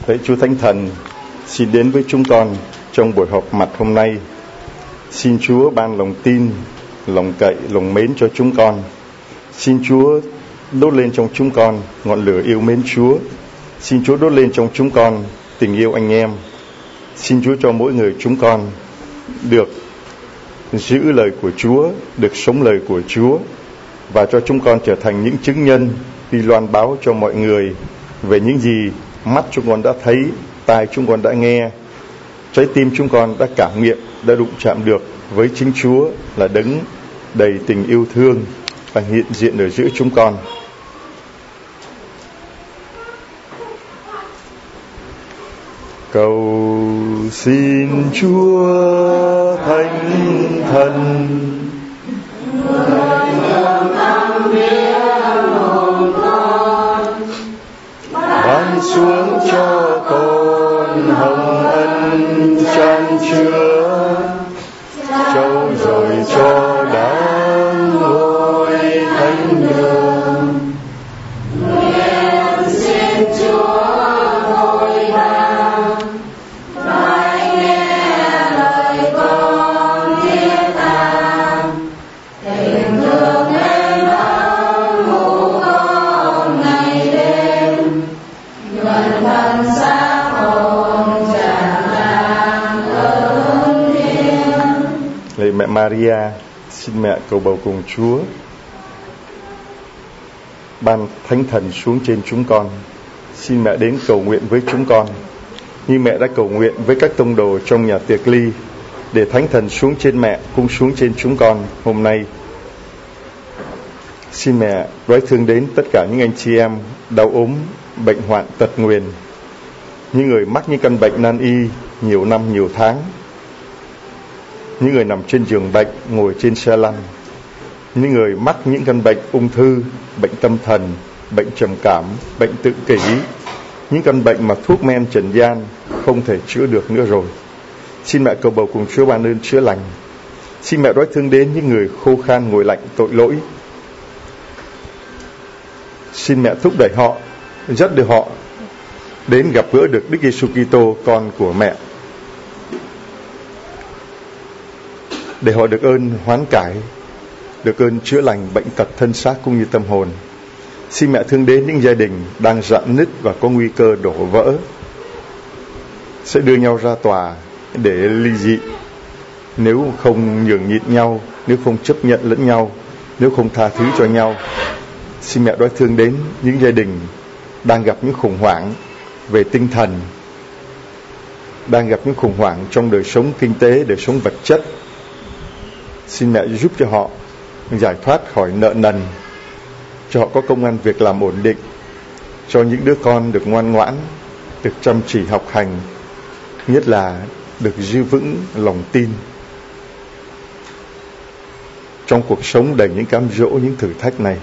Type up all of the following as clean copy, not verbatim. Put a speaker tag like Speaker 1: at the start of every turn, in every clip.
Speaker 1: Thầy Chúa Thánh Thần xin đến với chúng con trong buổi họp mặt hôm nay. Xin Chúa ban lòng tin, lòng cậy, lòng mến cho chúng con. Xin Chúa đốt lên trong chúng con ngọn lửa yêu mến Chúa. Xin Chúa đốt lên trong chúng con tình yêu anh em. Xin Chúa cho mỗi người chúng con được giữ lời của Chúa, được sống lời của Chúa, và cho chúng con trở thành những chứng nhân đi loan báo cho mọi người về những gì mắt chúng con đã thấy, tai chúng con đã nghe, trái tim chúng con đã cảm nghiệm, đã đụng chạm được với chính Chúa là đấng đầy tình yêu thương và hiện diện ở giữa chúng con. Cầu xin Chúa Thánh Thần ban xuống cho con hồng ân chan chứa, trau dồi cho đáng ngôi thánh đường.
Speaker 2: Nguyện xin Chúa thôi ban phải nghe lời con thiết tha, tình thương nên ấm ngủ con ngày đêm, nhuận thân xác hồn tràn lan ơn thiêng.
Speaker 1: Lạy mẹ Maria, xin mẹ cầu bầu cùng Chúa ban Thánh Thần xuống trên chúng con. Xin mẹ đến cầu nguyện với chúng con như mẹ đã cầu nguyện với các tông đồ trong nhà tiệc ly, để Thánh Thần xuống trên mẹ cũng xuống trên chúng con hôm nay. Xin mẹ đoái thương đến tất cả những anh chị em đau ốm, bệnh hoạn, tật nguyền, những người mắc những căn bệnh nan y nhiều năm nhiều tháng, những người nằm trên giường bệnh, ngồi trên xe lăn, những người mắc những căn bệnh ung thư, bệnh tâm thần, bệnh trầm cảm, bệnh tự kỷ, những căn bệnh mà thuốc men trần gian không thể chữa được nữa rồi. Xin mẹ cầu bầu cùng Chúa ban ơn chữa lành. Xin mẹ đoái thương đến những người khô khan, ngồi lạnh, tội lỗi. Xin mẹ thúc đẩy họ, dắt đưa họ đến gặp gỡ được Đức Giêsu Kitô, con của mẹ, để họ được ơn hoán cải, được ơn chữa lành bệnh tật thân xác cũng như tâm hồn. Xin mẹ thương đến những gia đình đang rạn nứt và có nguy cơ đổ vỡ, sẽ đưa nhau ra tòa để ly dị nếu không nhường nhịn nhau, nếu không chấp nhận lẫn nhau, nếu không tha thứ cho nhau. Xin mẹ đoái thương đến những gia đình đang gặp những khủng hoảng về tinh thần, đang gặp những khủng hoảng trong đời sống kinh tế, đời sống vật chất. Xin mẹ giúp cho họ giải thoát khỏi nợ nần, cho họ có công ăn việc làm ổn định, cho những đứa con được ngoan ngoãn, được chăm chỉ học hành, nhất là được giữ vững lòng tin trong cuộc sống đầy những cám dỗ, những thử thách này.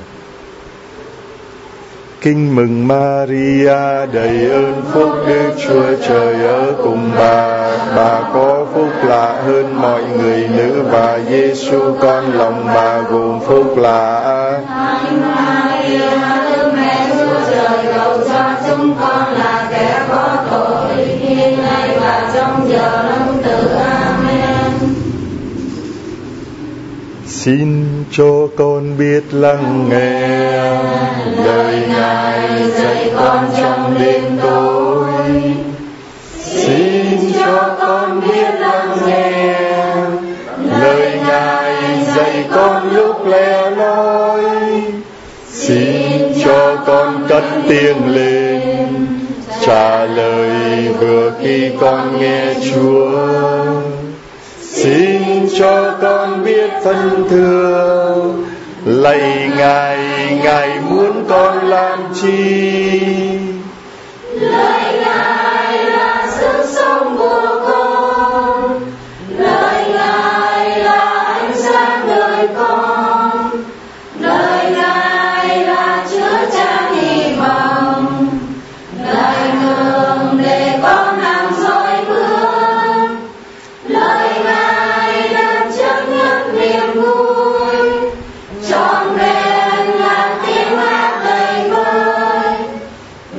Speaker 1: Kinh mừng Maria, đầy ơn phúc, Đức Chúa Trời ở cùng bà có phúc lạ hơn mọi người nữ, và Giêsu con lòng bà gồm phúc lạ.
Speaker 2: Thánh Maria, Đức Mẹ Chúa Trời, cầu cho chúng con là kẻ có tội, hiện nay và trong giờ lâm tử. Amen.
Speaker 1: Xin cho con biết lắng nghe lời Ngài dạy con trong đêm tối. Xin cho con biết lắng nghe lời Ngài dạy con lúc lẻ loi. Xin cho con cất tiếng lên trả lời vừa khi con nghe Chúa. Xin cho con biết thân thương lạy Ngài, Ngài muốn con làm chi?
Speaker 2: Lời Ngài là sức sống của con, lời Ngài là ánh sáng đời con, lời Ngài là chứa chan hy vọng, lời đường để con làm dõi bước, lời Ngài là chấp nhận niềm vui, trọn vẹn là tiếng hát đầy vơi.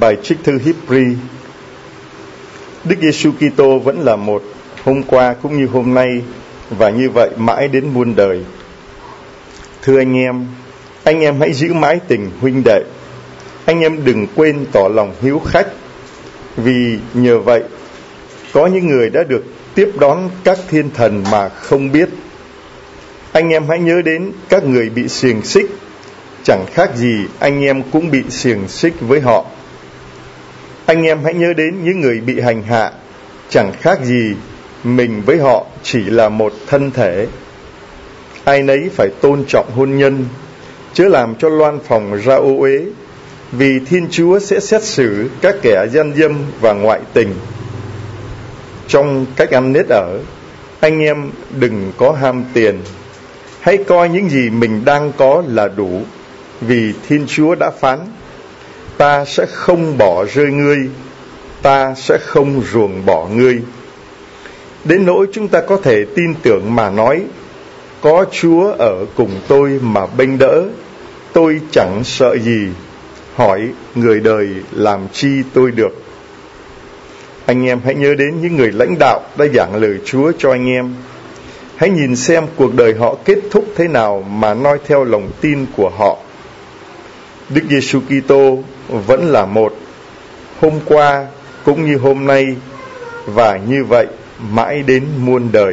Speaker 1: bài trích thư Hebrew. Đức Giêsu Kitô vẫn là một, hôm qua cũng như hôm nay, và như vậy mãi đến muôn đời. Thưa anh em hãy giữ mãi tình huynh đệ. Anh em đừng quên tỏ lòng hiếu khách, vì nhờ vậy có những người đã được tiếp đón các thiên thần mà không biết. Anh em hãy nhớ đến các người bị xiềng xích, chẳng khác gì anh em cũng bị xiềng xích với họ. Anh em hãy nhớ đến những người bị hành hạ, chẳng khác gì mình với họ chỉ là một thân thể. Ai nấy phải tôn trọng hôn nhân, chớ làm cho loan phòng ra ô uế, vì Thiên Chúa sẽ xét xử các kẻ gian dâm và ngoại tình. Trong cách ăn nết ở, anh em đừng có ham tiền. Hãy coi những gì mình đang có là đủ, vì Thiên Chúa đã phán: ta sẽ không bỏ rơi ngươi, ta sẽ không ruồng bỏ ngươi. Đến nỗi chúng ta có thể tin tưởng mà nói: có Chúa ở cùng tôi mà bênh đỡ, tôi chẳng sợ gì. Hỏi người đời làm chi tôi được. Anh em hãy nhớ đến những người lãnh đạo đã giảng lời Chúa cho anh em. Hãy nhìn xem cuộc đời họ kết thúc thế nào mà noi theo lòng tin của họ. Đức Giêsu Kitô vẫn là một, hôm qua cũng như hôm nay, và như vậy mãi đến muôn đời.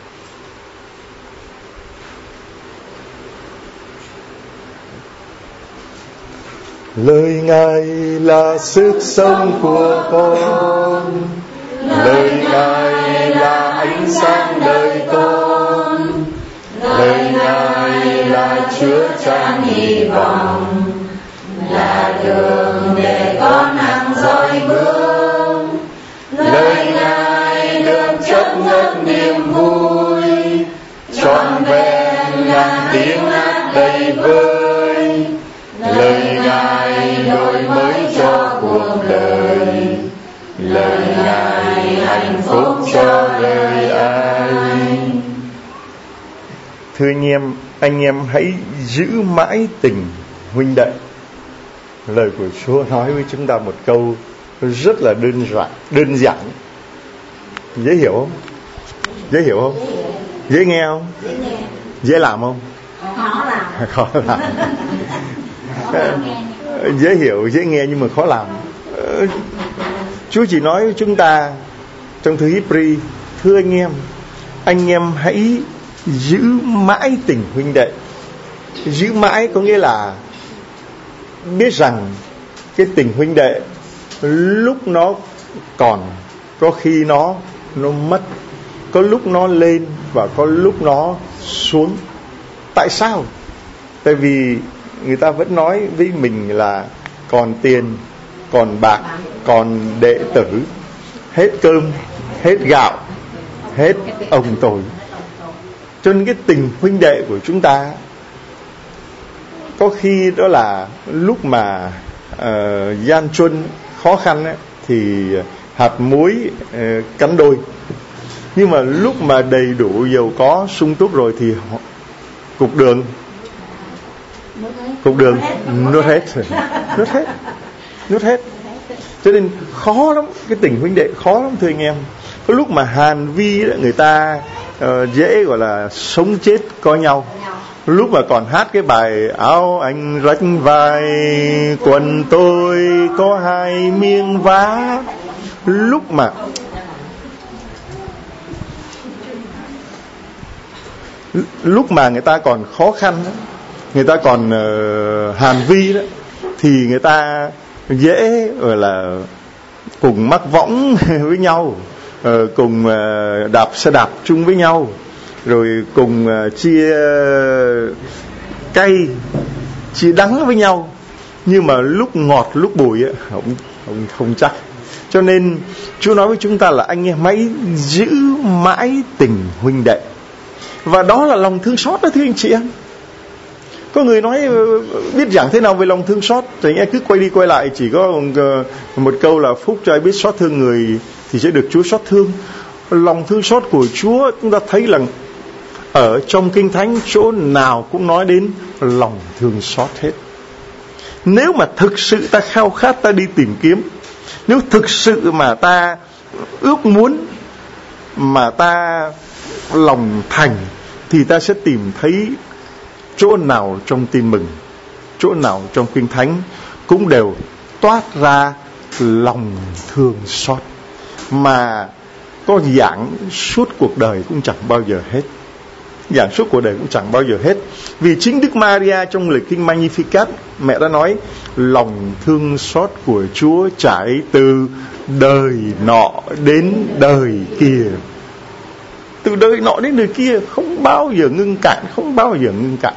Speaker 1: Lời Ngài là sức sống của con, lời Ngài là ánh sáng đời con, lời Ngài là chứa chan hy vọng, là đường để con hằng dõi bước. Lời Ngài được chất ngất niềm vui, trọn vẹn ngàn tiếng hát đầy vơi. Lời Ngài đổi mới cho cuộc đời, lời Ngài hạnh phúc cho đời ai. Thưa anh em hãy giữ mãi tình huynh đệ. Lời của Chúa nói với chúng ta một câu rất là đơn giản. Dễ hiểu không? Dễ hiểu không? Dễ nghe không? Dễ làm không? Khó làm. Dễ hiểu, dễ nghe nhưng mà khó làm. Chúa chỉ nói với chúng ta trong thư Hebrew: thưa anh em hãy giữ mãi tình huynh đệ. Giữ mãi có nghĩa là biết rằng cái tình huynh đệ lúc nó còn, có khi nó mất, có lúc nó lên và có lúc nó xuống. Tại sao? Tại vì người ta vẫn nói với mình là còn tiền, còn bạc, còn đệ tử, hết cơm, hết gạo, hết ông tồi. Cho nên cái tình huynh đệ của chúng ta có khi đó là lúc mà gian truân khó khăn ấy, thì hạt muối cắn đôi. Nhưng mà lúc mà đầy đủ giàu có sung túc rồi thì cục đường nuốt hết. Cho nên khó lắm, cái tình huynh đệ khó lắm thưa anh em. Có lúc mà hàn vi đó, người ta dễ gọi là sống chết có nhau. Lúc mà còn hát cái bài áo anh rách vai, quần tôi có 2 miếng vá, lúc mà người ta còn khó khăn, người ta còn hàn vi đó, thì người ta dễ gọi là cùng mắc võng với nhau, cùng đạp xe đạp chung với nhau, rồi cùng chia cay chia đắng với nhau. Nhưng mà lúc ngọt lúc bùi ấy, không chắc. Cho nên Chúa nói với chúng ta là anh em hãy giữ mãi tình huynh đệ. Và đó là lòng thương xót đó thưa anh chị em. Có người nói biết giảng thế nào về lòng thương xót, thì anh em cứ quay đi quay lại chỉ có một câu là phúc cho ai biết xót thương người thì sẽ được Chúa xót thương. Lòng thương xót của Chúa chúng ta thấy là ở trong Kinh Thánh chỗ nào cũng nói đến lòng thương xót hết. Nếu mà thực sự ta khao khát, ta đi tìm kiếm, nếu thực sự mà ta ước muốn, mà ta lòng thành, thì ta sẽ tìm thấy chỗ nào trong Tin Mừng, chỗ nào trong Kinh Thánh cũng đều toát ra lòng thương xót, mà có giảng suốt cuộc đời cũng chẳng bao giờ hết. Giảng suốt cuộc đời cũng chẳng bao giờ hết. Vì chính Đức Maria trong lời kinh Magnificat, mẹ đã nói lòng thương xót của Chúa trải từ đời nọ đến đời kia. Từ đời nọ đến đời kia, không bao giờ ngưng cạn, không bao giờ ngưng cạn.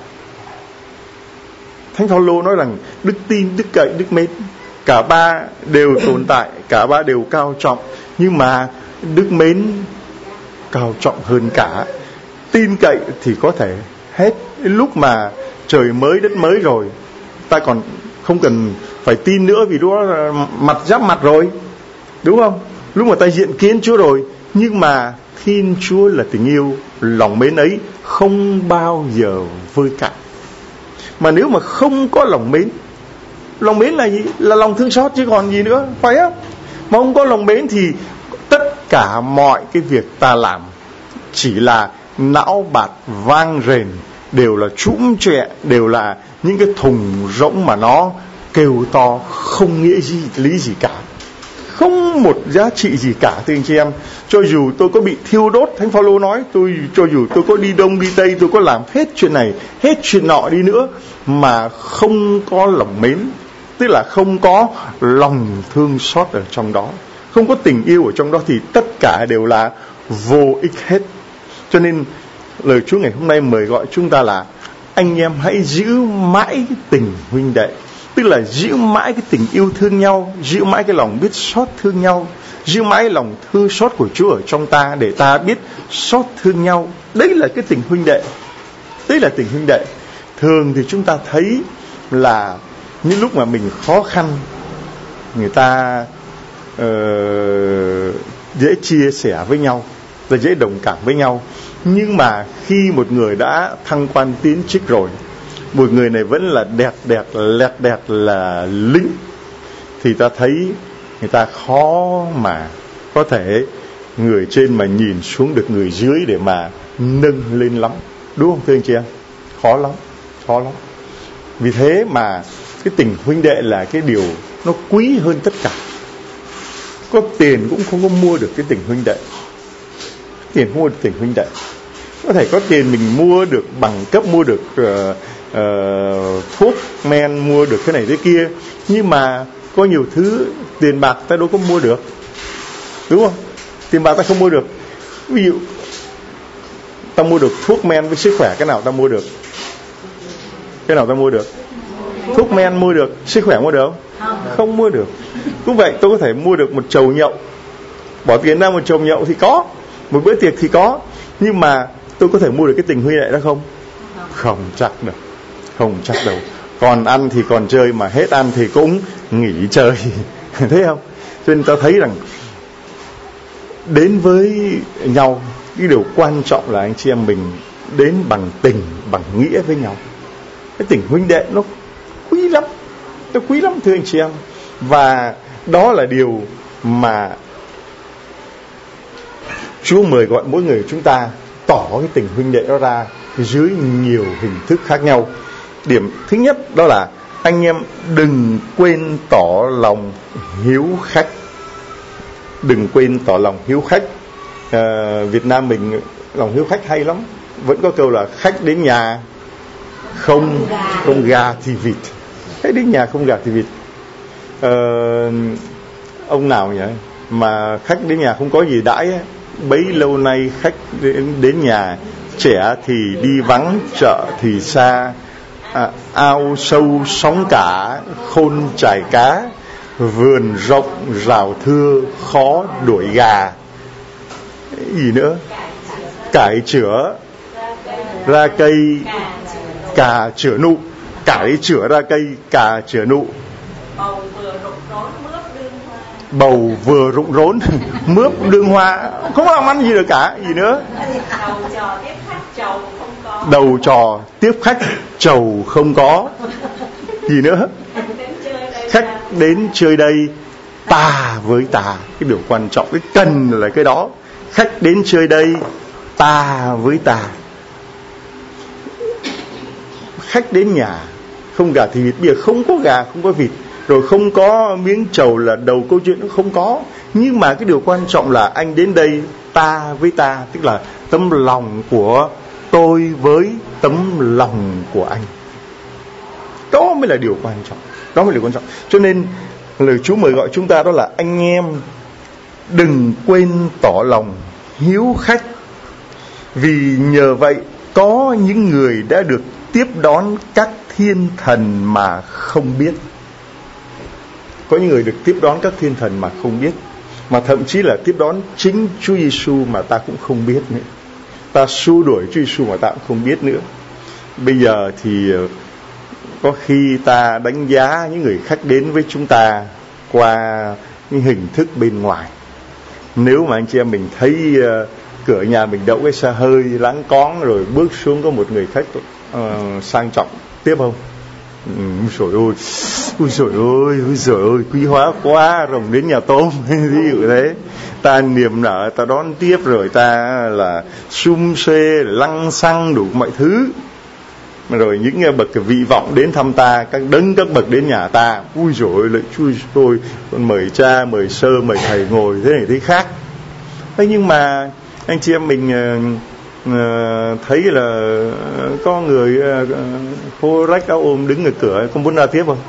Speaker 1: Thánh Phaolô nói rằng đức tin, đức cậy, đức mến, cả ba đều tồn tại, cả ba đều cao trọng, nhưng mà đức mến cao trọng hơn cả. Tin cậy thì có thể hết, lúc mà trời mới đất mới rồi, ta còn không cần phải tin nữa, vì đó mặt giáp mặt rồi, đúng không? Lúc mà ta diện kiến Chúa rồi. Nhưng mà Thiên Chúa là tình yêu, lòng mến ấy không bao giờ vơi cạn. Mà nếu mà không có lòng mến là gì? Là lòng thương xót chứ còn gì nữa, phải không? Mà không có lòng mến thì tất cả mọi cái việc ta làm chỉ là não bạt vang rền, đều là trũm trẹ, đều là những cái thùng rỗng mà nó kêu to, không nghĩa gì, lý gì cả, không một giá trị gì cả, thưa anh chị em. Cho dù tôi có bị thiêu đốt, Thánh Phaolô nói, cho dù tôi có đi đông đi tây, tôi có làm hết chuyện này hết chuyện nọ đi nữa, mà không có lòng mến, tức là không có lòng thương xót ở trong đó, không có tình yêu ở trong đó, thì tất cả đều là vô ích hết. Cho nên lời Chúa ngày hôm nay mời gọi chúng ta là anh em hãy giữ mãi cái tình huynh đệ, tức là giữ mãi cái tình yêu thương nhau, giữ mãi cái lòng biết xót thương nhau, giữ mãi lòng thương xót của Chúa ở trong ta, để ta biết xót thương nhau. Đấy là cái tình huynh đệ. Đấy là tình huynh đệ. Thường thì chúng ta thấy là những lúc mà mình khó khăn, người ta dễ chia sẻ với nhau, và dễ đồng cảm với nhau. Nhưng mà khi một người đã thăng quan tiến chức rồi, một người này vẫn là lẹt đẹt là lính, thì ta thấy người ta khó mà có thể người trên mà nhìn xuống được người dưới để mà nâng lên lắm, đúng không thưa anh chị em? Khó lắm. Vì thế mà cái tình huynh đệ là cái điều nó quý hơn tất cả. Có tiền cũng không có mua được cái tình huynh đệ. Tiền không mua được tình huynh đệ. Có thể có tiền mình mua được bằng cấp, mua được thuốc men, mua được cái này cái kia, nhưng mà có nhiều thứ tiền bạc ta đâu có mua được, đúng không? Tiền bạc ta không mua được. Ví dụ ta mua được thuốc men với sức khỏe, cái nào ta mua được? Cái nào ta mua được? Thuốc men mua được, sức khỏe mua được không? Không mua được. Cũng vậy, tôi có thể mua được một chầu nhậu, bỏ tiền ra một chầu nhậu thì có, một bữa tiệc thì có, nhưng mà tôi có thể mua được cái tình huynh đệ đó không? Không chắc đâu. Còn ăn thì còn chơi, mà hết ăn thì cũng nghỉ chơi. Thấy không? Cho nên ta thấy rằng đến với nhau, cái điều quan trọng là anh chị em mình đến bằng tình, bằng nghĩa với nhau. Cái tình huynh đệ nó quý lắm, thưa anh chị em. Và đó là điều mà Chúa mời gọi mỗi người chúng ta tỏ cái tình huynh đệ đó ra dưới nhiều hình thức khác nhau. Điểm thứ nhất đó là anh em đừng quên tỏ lòng hiếu khách. Đừng quên tỏ lòng hiếu khách. Việt Nam mình lòng hiếu khách hay lắm. Vẫn có câu là khách đến nhà không gà thì vịt. Khách đến nhà không gà thì vịt. Ông nào nhỉ mà khách đến nhà không có gì đãi ấy. Bấy lâu nay khách đến nhà, trẻ thì đi vắng, chợ thì xa, ao sâu sóng cả, khôn trải cá, vườn rộng rào thưa, khó đuổi gà. Gì nữa? Cải chửa ra cây cà chửa nụ. Cải chửa ra cây cà chửa nụ. Bầu vừa rụng rốn mướp đương hoa. Không làm ăn gì được cả. Gì nữa? Đầu trò tiếp khách chầu không có. Gì nữa? khách đến chơi đây ta với ta. Cái điều quan trọng, cái cần là cái đó. Khách đến chơi đây ta với ta. Khách đến nhà không gà thì vịt, bây giờ không có gà không có vịt, rồi không có miếng trầu là đầu câu chuyện, nó không có. Nhưng mà cái điều quan trọng là anh đến đây ta với ta, tức là tấm lòng của tôi với tấm lòng của anh. Đó mới là điều quan trọng. Đó mới là điều quan trọng. Cho nên lời Chúa mời gọi chúng ta đó là anh em đừng quên tỏ lòng hiếu khách, vì nhờ vậy có những người đã được tiếp đón các thiên thần mà không biết. Có những người được tiếp đón các thiên thần mà không biết, mà thậm chí là tiếp đón chính Chúa Giêsu mà ta cũng không biết nữa. Ta xua đuổi Chúa Giêsu mà ta cũng không biết nữa. Bây giờ thì có khi ta đánh giá những người khách đến với chúng ta qua những hình thức bên ngoài. Nếu mà anh chị em mình thấy cửa nhà mình đậu cái xe hơi láng cóng, rồi bước xuống có một người khách sang trọng tiếp không? Ôi trời ơi, quý hóa quá, rồng đến nhà tôm. Ví dụ thế, ta niềm nở, ta đón tiếp, rồi ta là sum xê, lăng xăng đủ mọi thứ. Rồi những bậc vị vọng đến thăm ta, các đấng các bậc đến nhà ta, ui dồi ôi, lạy Chúa tôi con mời cha, mời sơ, mời thầy ngồi thế này thế khác. Thế nhưng mà anh chị em mình thấy là có người khô rách áo ôm đứng ở cửa, có muốn ra tiếp không?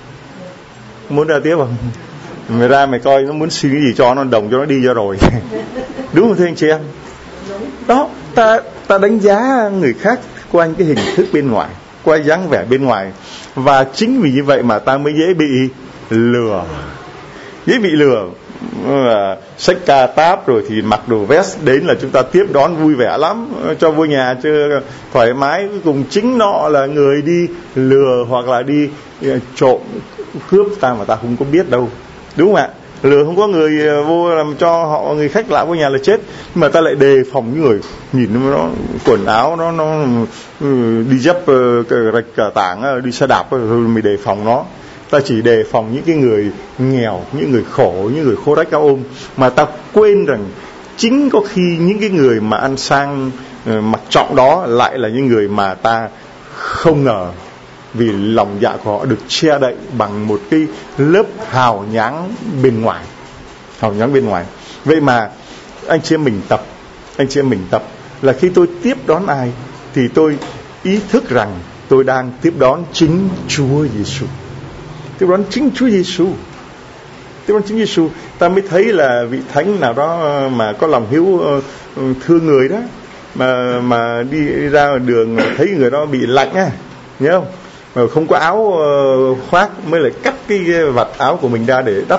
Speaker 1: Muốn ra tiếp không? Mày ra mày coi nó muốn xin cái gì cho nó đồng cho nó đi cho rồi. Đúng không thưa anh chị em? Đó, ta đánh giá người khác qua cái hình thức bên ngoài, qua dáng vẻ bên ngoài. Và chính vì như vậy mà ta mới dễ bị lừa. Dễ bị lừa. Xách ca táp rồi thì mặc đồ vest đến là chúng ta tiếp đón vui vẻ lắm, cho vô nhà chơi thoải mái. Cuối cùng chính nó là người đi lừa hoặc là đi trộm cướp ta mà ta không có biết đâu. Đúng không ạ? Lừa không có người vô làm cho họ, người khách lạ vô nhà là chết. Nhưng mà ta lại đề phòng những người nhìn nó quần áo nó đi dép rạch cả tảng, đi xe đạp rồi mình đề phòng nó. Ta chỉ đề phòng những cái người nghèo, những người khổ, những người khô rách áo ôm, mà ta quên rằng chính có khi những cái người mà ăn sang mặc trọng đó lại là những người mà ta không ngờ, vì lòng dạ của họ được che đậy bằng một cái lớp hào nhoáng bên ngoài. Hào nhoáng bên ngoài. Vậy mà anh chị em mình tập là khi tôi tiếp đón ai thì tôi ý thức rằng tôi đang tiếp đón chính Chúa Giêsu. Tiếp đón chính Chúa Giêsu. Tiếp đón chính Giêsu, ta mới thấy là vị thánh nào đó mà có lòng hiếu thương người đó, mà đi ra đường thấy người đó bị lạnh á, nhớ không? Mà không có áo khoác mới lại cắt cái vạt áo của mình ra để đắp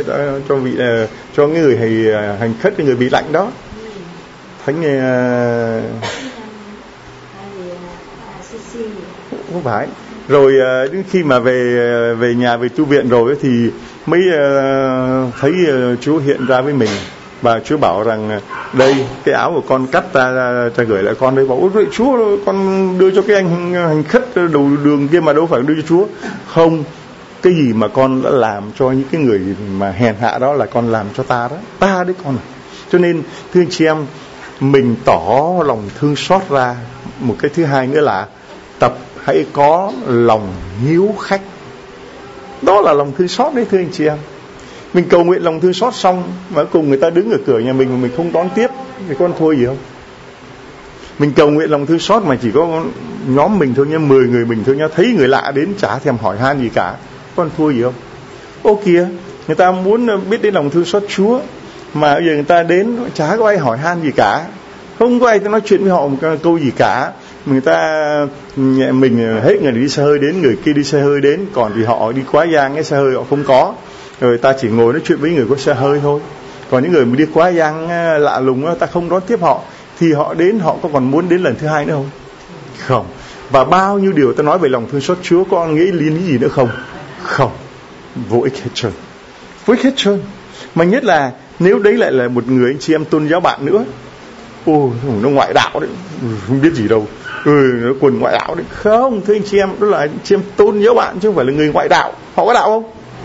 Speaker 1: cho cái người hành khách, cái người bị lạnh đó. Thánh không phải. Rồi đến khi mà về nhà, về tu viện rồi thì mới thấy Chúa hiện ra với mình, và Chúa bảo rằng đây cái áo của con cắt ta gửi lại con đây. Bảo ôi Chúa, con đưa cho cái anh hành khách đầu đường kia mà đâu phải đưa cho Chúa. Không, cái gì mà con đã làm cho những cái người mà hèn hạ đó là con làm cho ta đó, ta đấy con. Cho nên thưa anh chị em, mình tỏ lòng thương xót ra. Một cái thứ hai nữa là hãy có lòng hiếu khách. Đó là lòng thương xót đấy thưa anh chị em. Mình cầu nguyện lòng thương xót xong mà cùng người ta đứng ở cửa nhà mình mà mình không đón tiếp thì con thua gì không? Mình cầu nguyện lòng thương xót mà chỉ có nhóm mình thôi nha, 10 người mình thôi nha, thấy người lạ đến chả thèm hỏi han gì cả, con thua gì không? Ô kìa, người ta muốn biết đến lòng thương xót Chúa mà bây giờ người ta đến chả có ai hỏi han gì cả, không có ai nói chuyện với họ một câu gì cả. Người ta mình hết người đi xe hơi đến, người kia đi xe hơi đến, còn thì họ đi quá giang cái xe hơi họ không có, rồi ta chỉ ngồi nói chuyện với người có xe hơi thôi. Còn những người mà đi quá giang lạ lùng ta không đón tiếp họ, thì họ đến họ có còn muốn đến lần thứ hai nữa không? Không. Và bao nhiêu điều ta nói về lòng thương xót Chúa có nghĩ liên lý gì nữa không? Không. Vô ích hết trơn. Vô ích hết trơn. Mà nhất là nếu đấy lại là một người anh chị em tôn giáo bạn nữa, nó ngoại đạo đấy, không biết gì đâu, nó quần ngoại đạo đấy. Không, thưa anh chị em, đó là anh chị em tôn giáo bạn chứ không phải là người ngoại đạo. Họ có đạo không?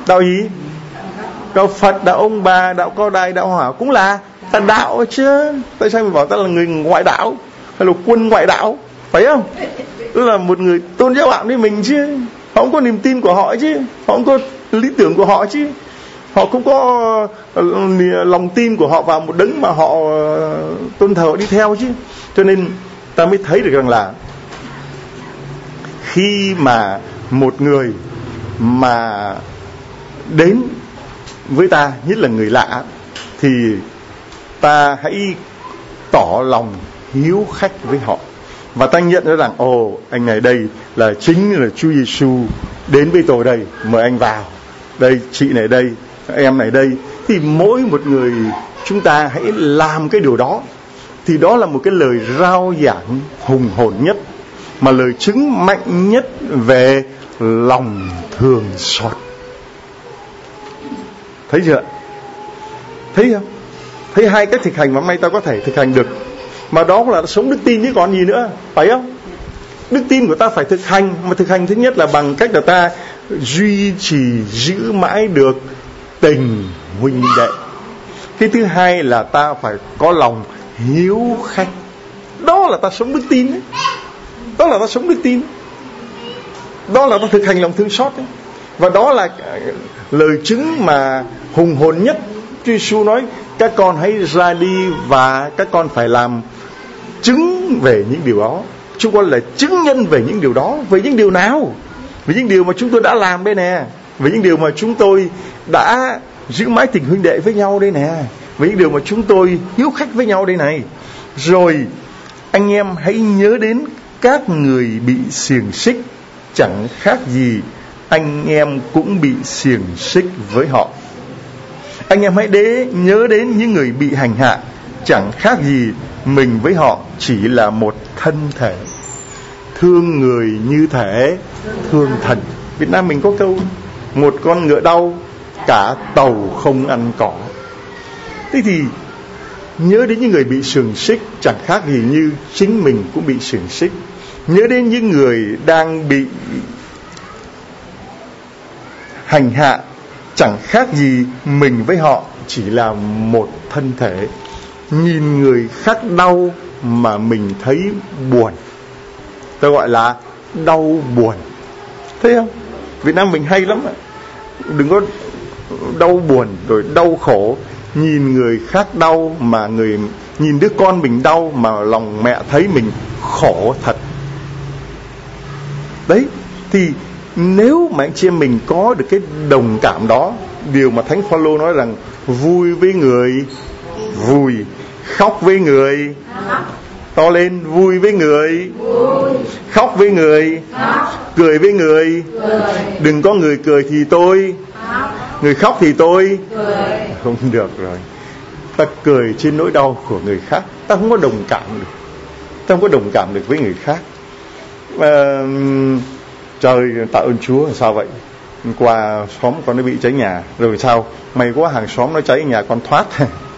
Speaker 1: Đạo gì? Đạo Phật, đạo ông bà, đạo Cao Đài, đạo Hỏa cũng là đạo chứ. Tại sao mình bảo ta là người ngoại đạo, hay là quân ngoại đạo, phải không? Tức là một người tôn giáo bạn với mình chứ. Họ cũng có niềm tin của họ chứ, họ cũng có lý tưởng của họ chứ, họ cũng có lòng tin của họ vào một đấng mà họ tôn thờ, họ đi theo chứ. Cho nên ta mới thấy được rằng là khi mà một người mà đến với ta, nhất là người lạ, thì ta hãy tỏ lòng hiếu khách với họ, và ta nhận ra rằng anh này đây là chính là Chúa Giêsu đến với tôi đây, mời anh vào đây, chị này đây, em này đây. Thì mỗi một người chúng ta hãy làm cái điều đó, thì đó là một cái lời rao giảng hùng hồn nhất, mà lời chứng mạnh nhất về lòng thương xót. Thấy chưa? Thấy không? Thấy hai cách thực hành mà hôm nay ta có thể thực hành được, mà đó là sống đức tin chứ còn gì nữa, phải không? Đức tin của ta phải thực hành, mà thực hành thứ nhất là bằng cách là ta duy trì giữ mãi được tình huynh đệ. Cái thứ hai là ta phải có lòng hiếu khách. Đó là ta sống đức tin đấy. Đó là ta sống đức tin. Đó là ta thực hành lòng thương xót đấy. Và đó là lời chứng mà hùng hồn nhất. Chúa Giêsu nói các con hãy ra đi và các con phải làm chứng về những điều đó. Chúng con là chứng nhân về những điều đó. Về những điều nào? Về những điều mà chúng tôi đã làm đây nè. Về những điều mà chúng tôi đã giữ mãi tình huynh đệ với nhau đây nè. Về những điều mà chúng tôi hiếu khách với nhau đây này. Rồi anh em hãy nhớ đến các người bị xiềng xích, chẳng khác gì anh em cũng bị xiềng xích với họ. Anh em hãy nhớ đến những người bị hành hạ, chẳng khác gì mình với họ chỉ là một thân thể. Thương người như thể thương thần. Việt Nam mình có câu một con ngựa đau cả tàu không ăn cỏ. Thế thì nhớ đến những người bị xiềng xích chẳng khác gì như chính mình cũng bị xiềng xích. Nhớ đến những người đang bị hành hạ, chẳng khác gì mình với họ chỉ là một thân thể. Nhìn người khác đau mà mình thấy buồn, tôi gọi là đau buồn. Thấy không? Việt Nam mình hay lắm ạ. Đừng có đau buồn rồi đau khổ. Nhìn người khác đau mà nhìn đứa con mình đau mà lòng mẹ thấy mình khổ thật. Đấy, thì nếu mà anh chị em mình có được cái đồng cảm đó, điều mà Thánh Phaolô nói rằng vui với người vui, khóc với người to lên, vui với người khóc với người cười với người. Đừng có người cười thì tôi, người khóc thì tôi. Không được rồi. Ta cười trên nỗi đau của người khác, ta không có đồng cảm được. Ta không có đồng cảm được với người khác. Trời, tạ ơn Chúa. Sao vậy? Qua xóm con nó bị cháy nhà. Rồi sao? May quá hàng xóm nó cháy nhà con thoát.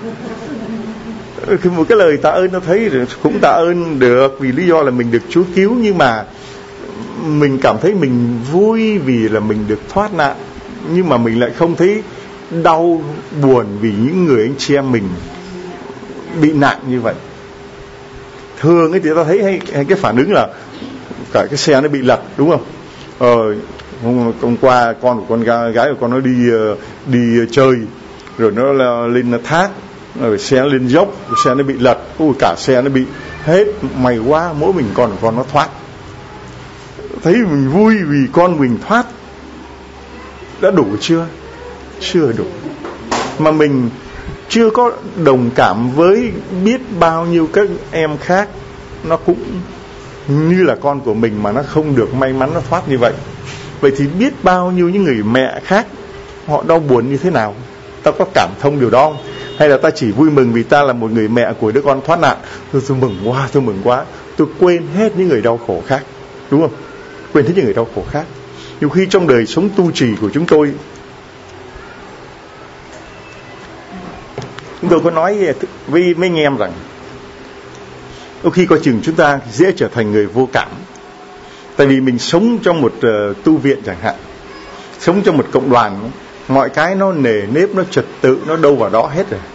Speaker 1: Một cái lời tạ ơn nó thấy cũng tạ ơn được, vì lý do là mình được Chúa cứu. Nhưng mà mình cảm thấy mình vui vì là mình được thoát nạn, nhưng mà mình lại không thấy đau buồn vì những người anh chị em mình bị nạn như vậy. Thường ấy thì ta thấy hay cái phản ứng là cả cái xe nó bị lật, đúng không? Hôm qua con gái của con nó đi chơi, rồi nó lên thác, rồi xe nó lên dốc, xe nó bị lật, cả xe nó bị hết. May quá mỗi mình con nó thoát. Thấy mình vui vì con mình thoát. Đã đủ chưa? Chưa đủ. Mà mình chưa có đồng cảm với biết bao nhiêu các em khác, nó cũng như là con của mình mà nó không được may mắn nó thoát như vậy. Vậy thì biết bao nhiêu những người mẹ khác họ đau buồn như thế nào? Ta có cảm thông điều đó không? Hay là ta chỉ vui mừng vì ta là một người mẹ của đứa con thoát nạn? Tôi mừng quá. Tôi quên hết những người đau khổ khác, đúng không? Quên hết những người đau khổ khác. Nhiều khi trong đời sống tu trì của chúng tôi có nói với mấy anh em rằng đôi khi coi chừng chúng ta dễ trở thành người vô cảm. Tại vì mình sống trong một tu viện chẳng hạn, sống trong một cộng đoàn, mọi cái nó nề nếp, nó trật tự, nó đâu vào đó hết rồi.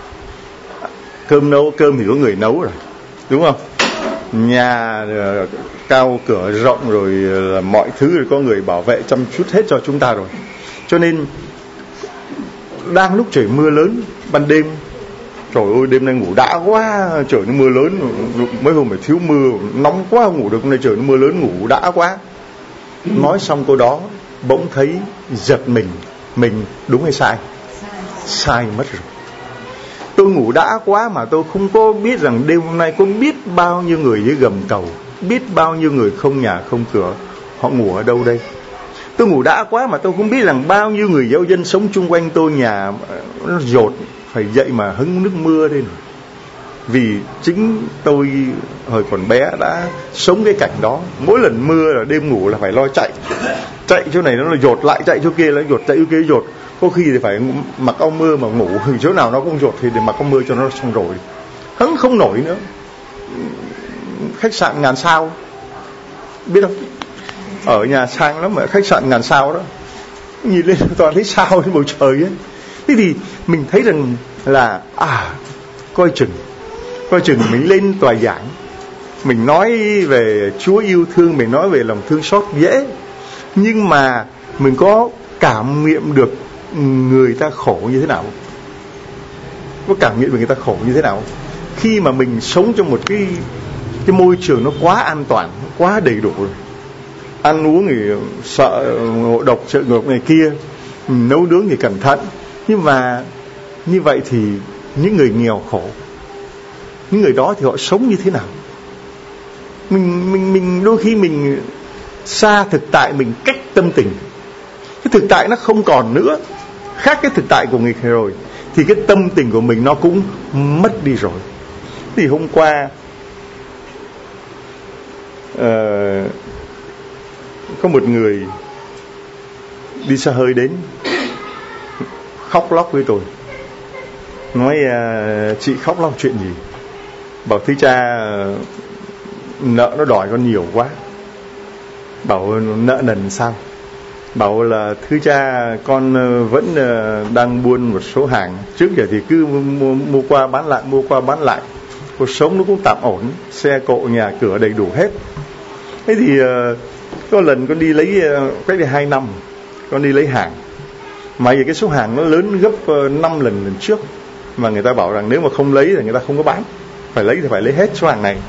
Speaker 1: Cơm thì có người nấu rồi, đúng không? Nhà cao cửa rộng rồi, mọi thứ rồi có người bảo vệ chăm chút hết cho chúng ta rồi. Cho nên đang lúc trời mưa lớn ban đêm, trời ơi đêm nay ngủ đã quá, trời nó mưa lớn, mấy hôm phải thiếu mưa, nóng quá không ngủ được, hôm nay trời nó mưa lớn ngủ đã quá. Nói xong câu đó bỗng thấy giật mình đúng hay sai? Sai mất rồi. Tôi ngủ đã quá mà tôi không có biết rằng đêm hôm nay có biết bao nhiêu người dưới gầm cầu, biết bao nhiêu người không nhà không cửa, họ ngủ ở đâu đây? Tôi ngủ đã quá mà tôi không biết rằng bao nhiêu người giáo dân sống chung quanh tôi, nhà nó dột phải dậy mà hứng nước mưa đây rồi. Vì chính tôi hồi còn bé đã sống cái cảnh đó. Mỗi lần mưa là đêm ngủ là phải lo chạy chỗ này nó dột, lại chạy chỗ kia nó dột, chạy chỗ kia dột. Có khi thì phải mặc áo mưa mà ngủ chỗ nào nó không dột thì để mặc áo mưa cho nó xong rồi, hứng không nổi nữa. Khách sạn ngàn sao biết không? Ở nhà sang lắm mà, khách sạn ngàn sao đó, nhìn lên toàn thấy sao trên bầu trời ấy. Thế thì mình thấy rằng là coi chừng mình lên tòa giảng, mình nói về Chúa yêu thương, mình nói về lòng thương xót dễ, nhưng mà mình có cảm nghiệm được người ta khổ như thế nào? Có cảm nghiệm về người ta khổ như thế nào? Khi mà mình sống trong một cái môi trường nó quá an toàn, quá đầy đủ rồi. Ăn uống thì sợ ngộ độc, sợ ngộ độc này kia, nấu nướng thì cẩn thận. Nhưng mà như vậy thì những người nghèo khổ, những người đó thì họ sống như thế nào? Mình đôi khi mình xa thực tại, mình cách tâm tình. Cái thực tại nó không còn nữa, khác cái thực tại của người kia rồi, thì cái tâm tình của mình nó cũng mất đi rồi. Thì hôm qua có một người đi xe hơi đến khóc lóc với tôi, nói chị khóc lóc chuyện gì? Bảo thưa cha, nợ nó đòi con nhiều quá. Bảo nợ nần sao? Bảo là thưa cha, con vẫn đang buôn một số hàng. Trước giờ thì cứ mua qua bán lại, cuộc sống nó cũng tạm ổn, xe cộ nhà cửa đầy đủ hết. Thế thì có lần con đi lấy, cách đây 2 năm con đi lấy hàng, mà vì cái số hàng nó lớn gấp 5 lần trước, mà người ta bảo rằng nếu mà không lấy thì người ta không có bán, phải lấy thì phải lấy hết số hàng này.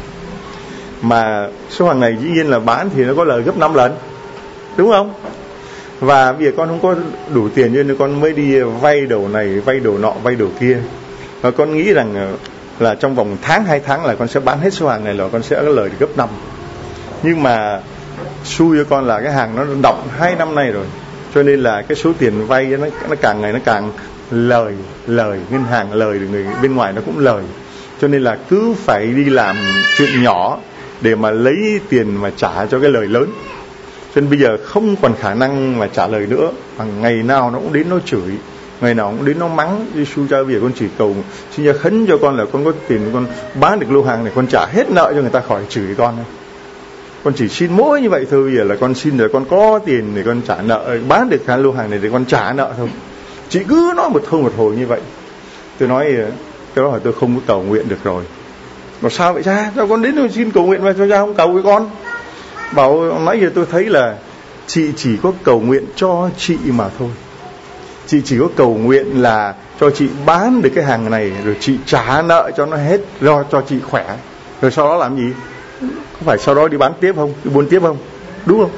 Speaker 1: Mà số hàng này dĩ nhiên là bán thì nó có lời gấp 5 lần, đúng không? Và bây giờ con không có đủ tiền cho nên con mới đi vay đầu này, vay đầu nọ, vay đầu kia. Và con nghĩ rằng là trong vòng tháng 2 tháng là con sẽ bán hết số hàng này, là con sẽ có lời gấp 5. Nhưng mà xui cho con là cái hàng nó đọng 2 năm nay rồi, cho nên là cái số tiền vay nó càng ngày nó càng lời, ngân hàng lời, người bên ngoài nó cũng lời. Cho nên là cứ phải đi làm chuyện nhỏ để mà lấy tiền mà trả cho cái lời lớn. Cho nên bây giờ không còn khả năng mà trả lời nữa. Ngày nào nó cũng đến nó chửi, ngày nào cũng đến nó mắng. Giê-xu cha, bây giờ con chỉ cầu xin cha khấn cho con là con có tiền, con bán được lô hàng này, con trả hết nợ cho người ta khỏi chửi con. Con chỉ xin mỗi như vậy thôi. Bây giờ là con xin rồi con có tiền để con trả nợ, bán được cái lô hàng này để con trả nợ thôi. Chị cứ nói một hồi như vậy. Tôi nói cái đó là tôi không có cầu nguyện được rồi. Bảo sao vậy cha? Sao con đến rồi xin cầu nguyện mà cho cha không cầu với con? Bảo nãy giờ tôi thấy là chị chỉ có cầu nguyện cho chị mà thôi. Chị chỉ có cầu nguyện là cho chị bán được cái hàng này, rồi chị trả nợ cho nó hết, cho chị khỏe. Rồi sau đó làm gì? Có phải sau đó đi bán tiếp không? Đi buôn tiếp không? Đúng không?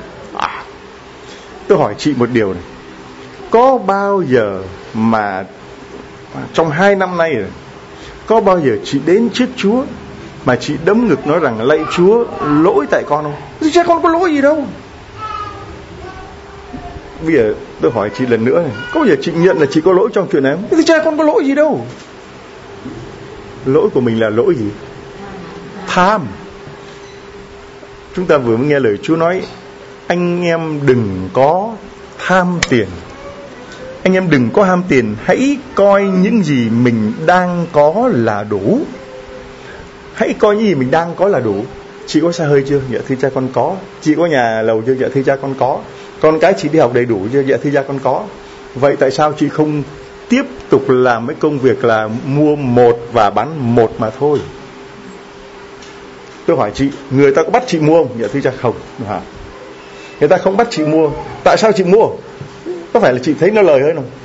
Speaker 1: Tôi hỏi chị một điều này. Có bao giờ mà trong 2 năm nay rồi, có bao giờ chị đến trước Chúa mà chị đấm ngực nói rằng lạy Chúa, lỗi tại con không? Chứ cha con có lỗi gì đâu. Bây giờ tôi hỏi chị lần nữa này, có bao giờ chị nhận là chị có lỗi trong chuyện này không? Chứ cha con có lỗi gì đâu. Lỗi của mình là lỗi gì? Tham. Chúng ta vừa mới nghe lời Chúa nói, anh em đừng có tham tiền. Anh em đừng có ham tiền, hãy coi những gì mình đang có là đủ. Hãy coi những gì mình đang có là đủ. Chị có xe hơi chưa? Dạ thưa cha con có. Chị có nhà lầu chưa? Dạ thưa cha con có. Con cái chị đi học đầy đủ chưa? Dạ thưa cha con có. Vậy tại sao chị không tiếp tục làm cái công việc là mua một và bán một mà thôi? Tôi hỏi chị, người ta có bắt chị mua không? Dạ thưa cha không. Người ta không bắt chị mua. Tại sao chị mua? Có phải là chị thấy nó lời hơn không?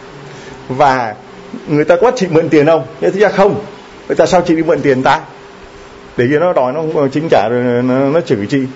Speaker 1: Và người ta có bắt chị mượn tiền không? Dạ thưa cha không. Vậy tại sao chị đi mượn tiền ta? Để cho nó đòi nó không chính trả rồi nó chửi chị.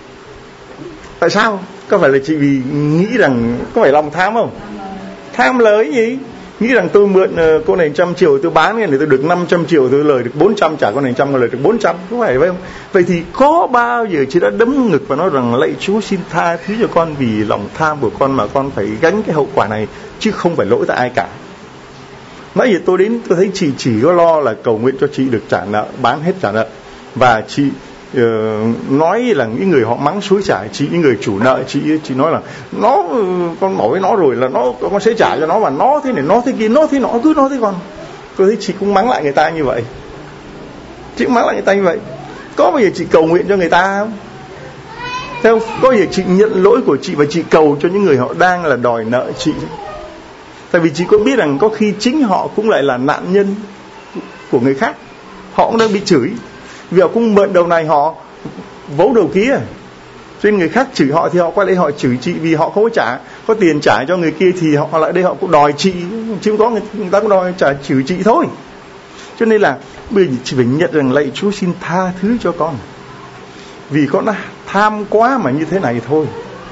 Speaker 1: Tại sao? Có phải là chị vì nghĩ rằng, có phải lòng tham không? Tham lời gì? Nghĩ rằng tôi mượn cô này 100 triệu tôi bán để tôi được 500 triệu, tôi lời được 400, trả con này 100 lời được 400, có phải vậy không? Vậy thì có bao giờ chị đã đấm ngực và nói rằng lạy Chúa xin tha thứ cho con vì lòng tham của con mà con phải gánh cái hậu quả này, chứ không phải lỗi tại ai cả. Nãy giờ tôi đến tôi thấy chị chỉ có lo là cầu nguyện cho chị được trả nợ, bán hết trả nợ, và chị nói là những người họ mắng xối xả chị, những người chủ nợ chị nói là nó, con bảo với nó rồi là nó, con sẽ trả cho nó, và nó thế này, nó thế kia, nó thế nọ, cứ nói thế. Con tôi thấy chị cũng mắng lại người ta như vậy, chị cũng mắng lại người ta như vậy. Có bao giờ chị cầu nguyện cho người ta không? Thấy không? Có bao giờ chị nhận lỗi của chị và chị cầu cho những người họ đang là đòi nợ chị? Tại vì chị có biết rằng có khi chính họ cũng lại là nạn nhân của người khác, họ cũng đang bị chửi vì họ cũng mượn đầu này họ vấu đầu kia, cho nên người khác chửi họ thì họ quay lại họ chửi chị vì họ không có trả, có tiền trả cho người kia thì họ lại đây họ cũng đòi chị, chứ không có người ta cũng đòi trả chửi chị thôi. Cho nên là bây giờ chị phải nhận rằng lạy Chúa xin tha thứ cho con, vì con đã tham quá mà như thế này thôi.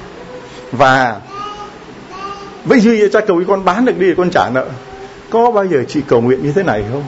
Speaker 1: Và bây giờ cha cầu với con bán được đi để con trả nợ. Có bao giờ chị cầu nguyện như thế này không?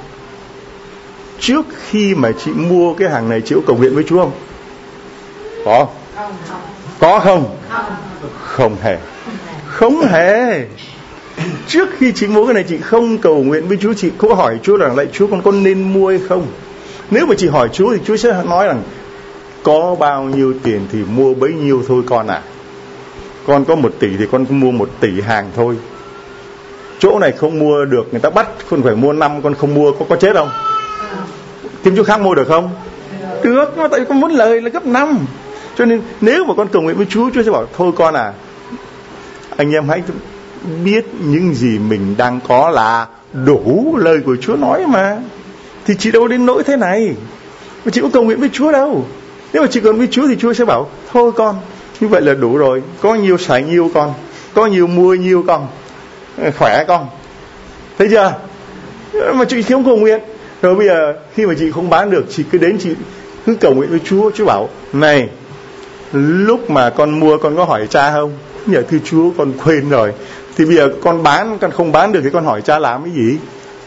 Speaker 1: Trước khi mà chị mua cái hàng này chị có cầu nguyện với Chúa không? Có. Có không? Không hề. Không hề. Trước khi chị mua cái này chị không cầu nguyện với Chúa, chị có hỏi Chúa rằng lạy Chúa con nên mua hay không? Nếu mà chị hỏi Chúa thì Chúa sẽ nói rằng có bao nhiêu tiền thì mua bấy nhiêu thôi con ạ. Con có 1 tỷ thì con mua 1 tỷ hàng thôi. Chỗ này không mua được, người ta bắt con phải mua 5, con không mua có chết không? Tìm chỗ khác mua được không? Được, tại vì con muốn lời là gấp 5. Cho nên nếu mà con cầu nguyện với Chúa, Chúa sẽ bảo thôi con à, anh em hãy biết những gì mình đang có là đủ, lời của Chúa nói mà. Thì chị đâu đến nỗi thế này. Mà chị có cầu nguyện với Chúa đâu. Nếu mà chị cầu nguyện với Chúa thì Chúa sẽ bảo thôi con, như vậy là đủ rồi, có nhiêu xài nhiêu con, có nhiều mua nhiêu con, khỏe con. Thấy chưa? Mà chị không cầu nguyện. Rồi bây giờ khi mà chị không bán được, chị cứ đến chị cứ cầu nguyện với Chúa. Chúa bảo này, lúc mà con mua con có hỏi cha không? Nhờ thưa Chúa con quên rồi. Thì bây giờ con bán, con không bán được thì con hỏi cha làm cái gì?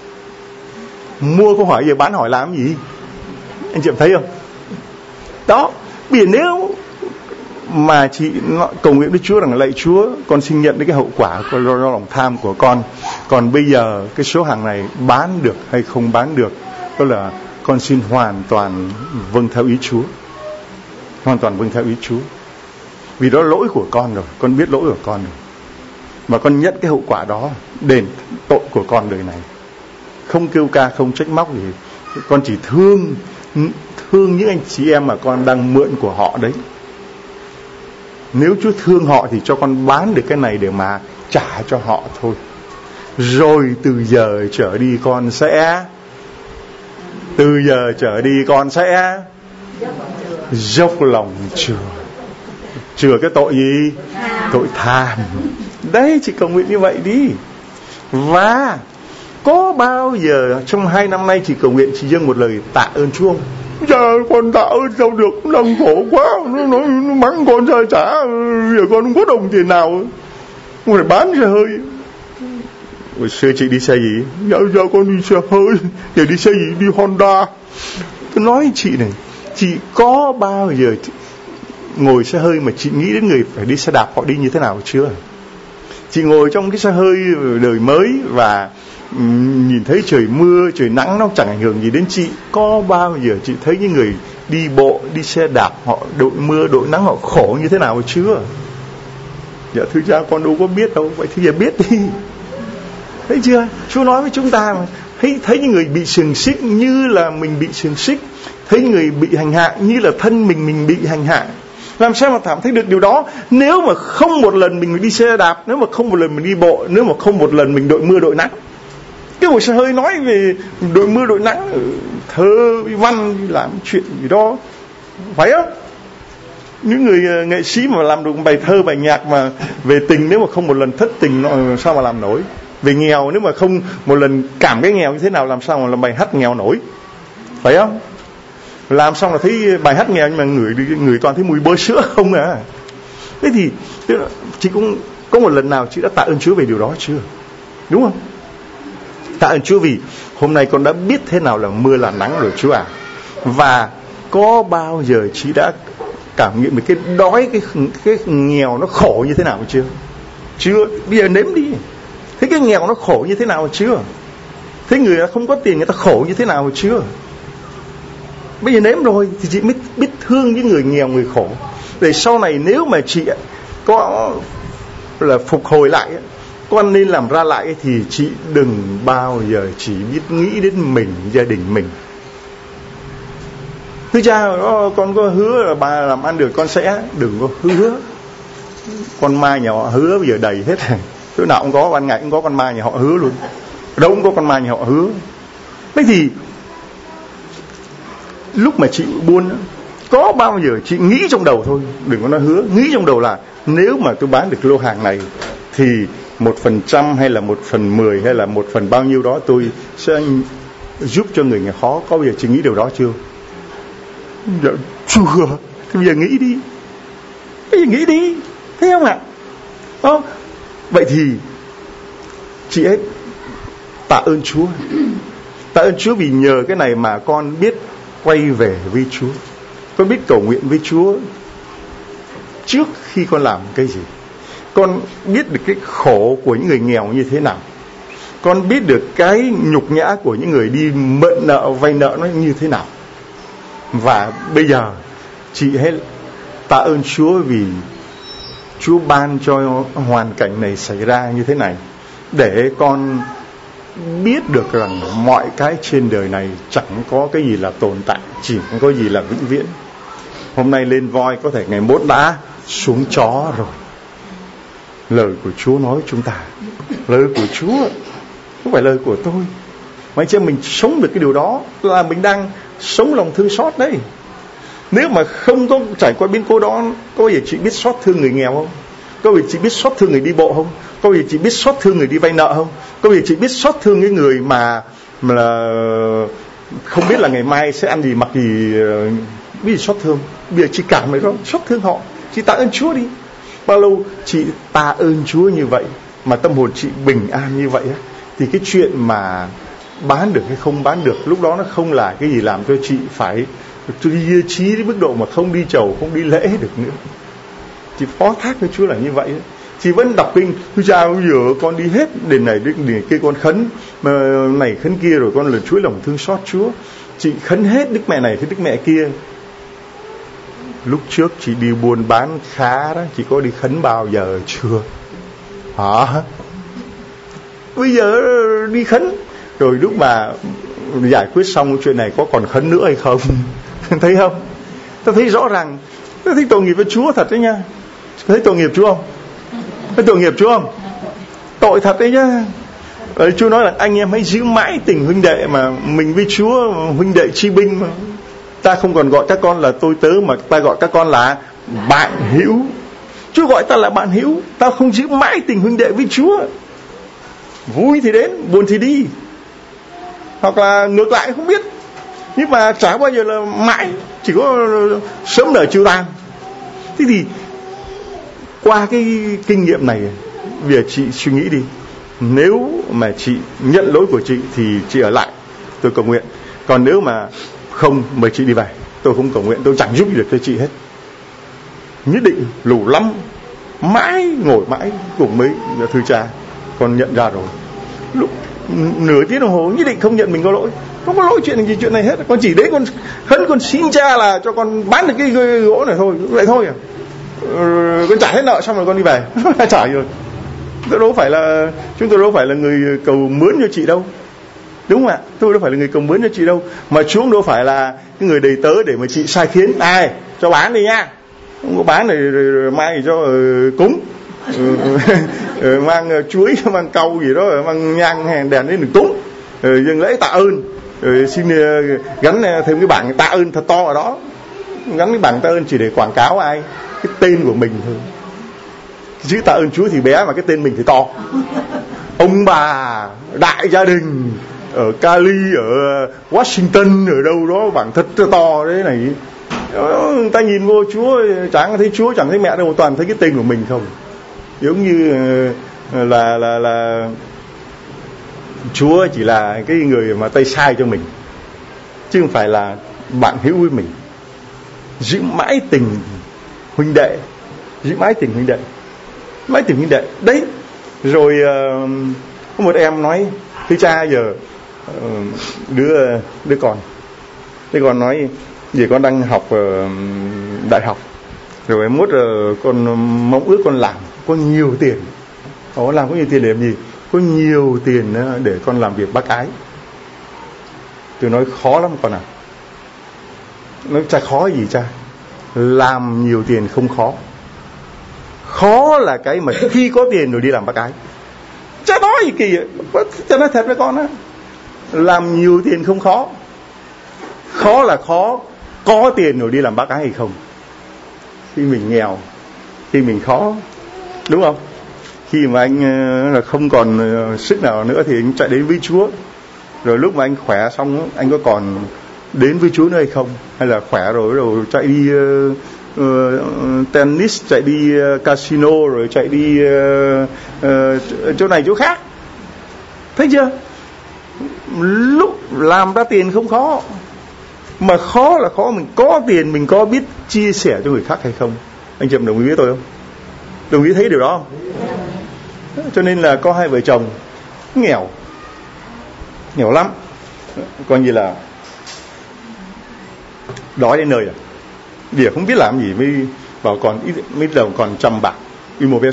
Speaker 1: Mua không hỏi, giờ bán hỏi làm cái gì? Anh chị thấy không? Đó, bây giờ nếu mà chị cầu nguyện với Chúa rằng lạy Chúa con xin nhận đến cái hậu quả do lòng tham của con, còn bây giờ cái số hàng này bán được hay không bán được, đó là con xin hoàn toàn vâng theo ý Chúa, hoàn toàn vâng theo ý Chúa, vì đó là lỗi của con rồi, con biết lỗi của con rồi, và con nhận cái hậu quả đó, đền tội của con đời này, không kêu ca, không trách móc gì, con chỉ thương những anh chị em mà con đang mượn của họ đấy. Nếu Chúa thương họ thì cho con bán được cái này để mà trả cho họ thôi. Rồi từ giờ trở đi con sẽ dốc lòng chừa cái tội gì? Tội tham. Đấy, chị cầu nguyện như vậy đi. Và có bao giờ trong 2 năm nay chị cầu nguyện chị dâng một lời tạ ơn Chúa không? Dạ con tạ ơn sao được, đang khổ quá, nó mắng con ra trả, giờ con không có đồng tiền nào, con phải bán xe hơi. Hồi xưa chị đi xe gì? Dạ con đi xe hơi. Giờ đi xe gì? Đi Honda. Tôi nói chị này, chị có bao giờ ngồi xe hơi mà chị nghĩ đến người phải đi xe đạp họ đi như thế nào chưa? Chị ngồi trong cái xe hơi đời mới và nhìn thấy trời mưa, trời nắng nó chẳng ảnh hưởng gì đến chị. Có bao giờ chị thấy những người đi bộ, đi xe đạp họ đội mưa, đội nắng họ khổ như thế nào chưa? Dạ thưa cha con đâu có biết đâu. Vậy thì giờ biết đi. Thấy chưa? Chúa nói với chúng ta mà. Thấy những người bị xiềng xích như là mình bị xiềng xích, thấy người bị hành hạ như là thân mình bị hành hạ. Làm sao mà cảm thấy được điều đó? Nếu mà không một lần mình đi xe đạp, nếu mà không một lần mình đi bộ, nếu mà không một lần mình đội mưa đội nắng. Cái buổi hơi nói về đội mưa đội nắng, thơ văn làm chuyện gì đó, phải không? Những người nghệ sĩ mà làm được bài thơ bài nhạc mà về tình, nếu mà không một lần thất tình sao mà làm nổi? Về nghèo, nếu mà không một lần cảm cái nghèo như thế nào, làm sao mà làm bài hát nghèo nổi? Phải không? Làm xong là thấy bài hát nghèo nhưng mà người toàn thấy mùi bơ sữa không à. Thế thì chị cũng có một lần nào chị đã tạ ơn Chúa về điều đó chưa? Đúng không? Tạ ơn Chúa vì hôm nay con đã biết thế nào là mưa là nắng rồi Chúa à. Và có bao giờ chị đã cảm nghiệm được cái đói, cái nghèo nó khổ như thế nào chưa? Chưa. Bây giờ nếm đi. Thế cái nghèo nó khổ như thế nào chưa? Thế người ta không có tiền người ta khổ như thế nào chưa? Bây giờ nếm rồi thì chị mới biết thương những người nghèo, người khổ. Để sau này nếu mà chị có là phục hồi lại, con nên làm ra lại, thì chị đừng bao giờ chỉ biết nghĩ đến mình, gia đình mình. Thưa cha, con có hứa là bà làm ăn được con sẽ, đừng có hứa. Con ma nhà họ hứa bây giờ đầy hết rồi. Chỗ nào cũng có, ban ngày cũng có con ma nhà họ hứa luôn. Đâu cũng có con ma nhà họ hứa. Thế thì lúc mà chị buôn, có bao giờ chị nghĩ trong đầu thôi, đừng có nói hứa, nghĩ trong đầu là nếu mà tôi bán được lô hàng này thì 1% hay là 1/10 hay là 1/, bao nhiêu đó tôi sẽ giúp cho người nghèo khó. Có bao giờ chị nghĩ điều đó chưa? Dạ chưa. Thì bây giờ nghĩ đi. Bây giờ nghĩ đi. Thấy không ạ? Vậy thì chị ấy tạ ơn Chúa. Tạ ơn Chúa vì nhờ cái này mà con biết quay về với Chúa. Con biết cầu nguyện với Chúa trước khi con làm cái gì. Con biết được cái khổ của những người nghèo như thế nào. Con biết được cái nhục nhã của những người đi mượn nợ, vay nợ nó như thế nào. Và bây giờ chị hãy tạ ơn Chúa vì Chúa ban cho hoàn cảnh này xảy ra như thế này, để con biết được rằng mọi cái trên đời này chẳng có cái gì là tồn tại, chỉ có gì là vĩnh viễn. Hôm nay lên voi, có thể ngày mốt đã xuống chó rồi. Lời của Chúa nói chúng ta, lời của Chúa không phải lời của tôi. Mà anh chị em mình sống được cái điều đó là mình đang sống lòng thương xót đấy. Nếu mà không có trải qua biến cố đó, có bao giờ chị biết xót thương người nghèo không? Có bao giờ chị biết xót thương người đi bộ không? Có bao giờ chị biết xót thương người đi vay nợ không? Có bao giờ chị biết xót thương cái người mà không biết là ngày mai sẽ ăn gì mặc gì, biết gì xót thương? Bây giờ chị cảm thấy đó, xót thương họ. Chị tạ ơn Chúa đi. Bao lâu chị tạ ơn Chúa như vậy mà tâm hồn chị bình an như vậy á, thì cái chuyện mà bán được hay không bán được, lúc đó nó không là cái gì làm cho chị phải ý chí đến mức độ mà không đi chầu, không đi lễ được nữa. Chị phó thác với Chúa là như vậy. Chị vẫn đọc kinh, Chúa cha bây giờ con đi hết đền này đến đền kia, con khấn mà này khấn kia, rồi con là Chúa lòng thương xót Chúa. Chị khấn hết Đức Mẹ này với Đức Mẹ kia. Lúc trước chị đi buôn bán khá đó, chị có đi khấn bao giờ chưa? Hả? Bây giờ đi khấn rồi lúc mà giải quyết xong chuyện này có còn khấn nữa hay không? Thấy không? Ta thấy rõ ràng, ta thấy tội nghiệp với Chúa thật đấy nha. Thấy tội nghiệp Chúa không? Thấy tội nghiệp Chúa không? Tội thật đấy nhá. Chúa nói là anh em hãy giữ mãi tình huynh đệ, mà mình với Chúa huynh đệ chi binh mà. Ta không còn gọi các con là tôi tớ, mà ta gọi các con là bạn hữu. Chúa gọi ta là bạn hữu. Ta không giữ mãi tình huynh đệ với Chúa, vui thì đến, buồn thì đi, hoặc là ngược lại không biết. Nhưng mà chả bao giờ là mãi, chỉ có sớm nở chiều tàn. Thế thì qua cái kinh nghiệm này, bây giờ chị suy nghĩ đi. Nếu mà chị nhận lỗi của chị thì chị ở lại, tôi cầu nguyện. Còn nếu mà không, mời chị đi về. Tôi không cầu nguyện, tôi chẳng giúp được cho chị hết. Nhất định lù lắm, mãi ngồi mãi cùng mấy thưa cha, con nhận ra rồi. Lúc nửa tiếng đồng hồ nhất định không nhận mình có lỗi. Không có lỗi chuyện gì chuyện này hết. Con chỉ đấy con khấn, con xin cha là cho con bán được cái gỗ này thôi. Vậy thôi à? Con trả hết nợ xong rồi con đi về. Trả rồi. Chúng tôi đâu phải là người cầu mướn cho chị đâu. Đúng không ạ? Tôi đâu phải là người cầu mướn cho chị đâu. Mà Chúa đâu phải là cái người đầy tớ để mà chị sai khiến. Ai cho bán đi nha. không có bán rồi mai thì cho cúng, mang chuối, mang cau gì đó, mang nhang đèn đến được cúng, dâng lễ tạ ơn, rồi xin gắn thêm cái bảng tạ ơn thật to ở đó, gắn cái bảng tạ ơn chỉ để quảng cáo ai, cái tên của mình thôi. Chữ tạ ơn Chúa thì bé mà cái tên mình thì to. Ông bà đại gia đình ở Cali, ở Washington, ở đâu đó bảng thật to đấy này. Người ta nhìn vô Chúa chẳng thấy Chúa, chẳng thấy mẹ đâu, toàn thấy cái tên của mình không. Giống như là Chúa chỉ là cái người mà tay sai cho mình, chứ không phải là bạn hữu với mình. Giữ mãi tình huynh đệ, giữ mãi tình huynh đệ, mãi tình huynh đệ đấy. Rồi có một em nói: thưa cha, giờ đứa con nói vì con đang học đại học, rồi mốt con mong ước con làm có nhiều tiền. Làm có nhiều tiền để làm gì? Có nhiều tiền để con làm việc bác ái. Tôi nói khó lắm con à. Nói cha khó gì cha? Làm nhiều tiền không khó, khó là cái mà khi có tiền rồi đi làm bác ái. Cha nói gì kỳ vậy? Cha nói thật với con á, làm nhiều tiền không khó, khó là khó có tiền rồi đi làm bác ái hay không. Khi mình nghèo, khi mình khó, đúng không? Khi mà anh là không còn sức nào nữa thì anh chạy đến với Chúa. Rồi lúc mà anh khỏe xong, anh có còn đến với Chúa nữa hay không? Hay là khỏe rồi chạy đi tennis, chạy đi casino, rồi chạy đi chỗ này chỗ khác. Thấy chưa? Lúc làm ra tiền không khó, mà khó là khó mình có tiền, mình có biết chia sẻ cho người khác hay không. Anh chị đồng ý với tôi không? Đồng ý thấy điều đó không? Cho nên là có hai vợ chồng nghèo lắm, coi như là đói đến nơi rồi, vì không biết làm gì, mới vào còn ít, mới đầu còn 100 bạc đi mua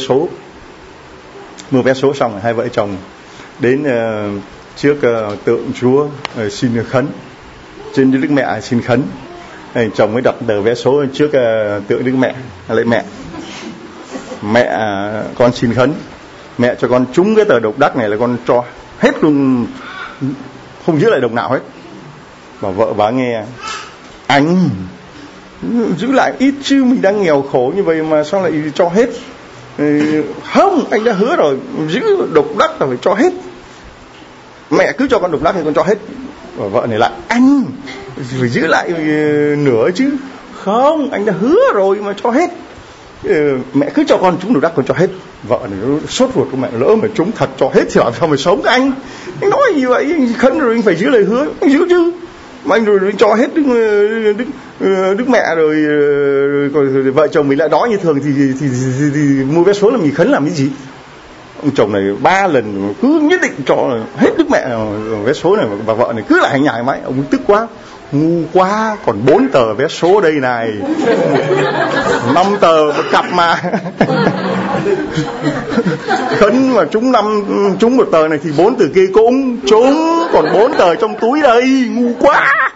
Speaker 1: vé số xong rồi hai vợ chồng đến trước tượng Chúa xin khấn, trên Đức Mẹ xin khấn. Chồng mới đặt tờ vé số trước tượng Đức Mẹ, lại mẹ con xin khấn, mẹ cho con trúng cái tờ độc đắc này là con cho hết luôn, không giữ lại đồng nào hết. Và vợ bà nghe: anh giữ lại ít chứ, mình đang nghèo khổ như vậy mà sao lại cho hết? Không, anh đã hứa rồi, giữ độc đắc là phải cho hết, mẹ cứ cho con độc đắc thì con cho hết. Và vợ này lại: anh phải giữ lại nửa chứ. Không, anh đã hứa rồi mà cho hết, mẹ cứ cho con trúng độc đắc con cho hết. Vợ này nó sốt ruột của mẹ, lỡ mà trúng thật cho hết thì làm sao mà sống anh nói như vậy, anh khấn rồi anh phải giữ lời hứa, anh giữ chứ. Mà anh rồi cho hết Đức Mẹ rồi vợ chồng mình lại đói như thường thì mua vé số làm gì, khấn làm cái gì? Ông chồng này 3 lần cứ nhất định cho hết Đức Mẹ vé số này, và vợ này cứ lại nhảy mãi. Ông tức quá: ngu quá, còn 4 tờ vé số đây này, 5 tờ một cặp mà. Khấn mà trúng 1 tờ này thì 4 tờ kia cũng trúng, còn 4 tờ trong túi đây, ngu quá.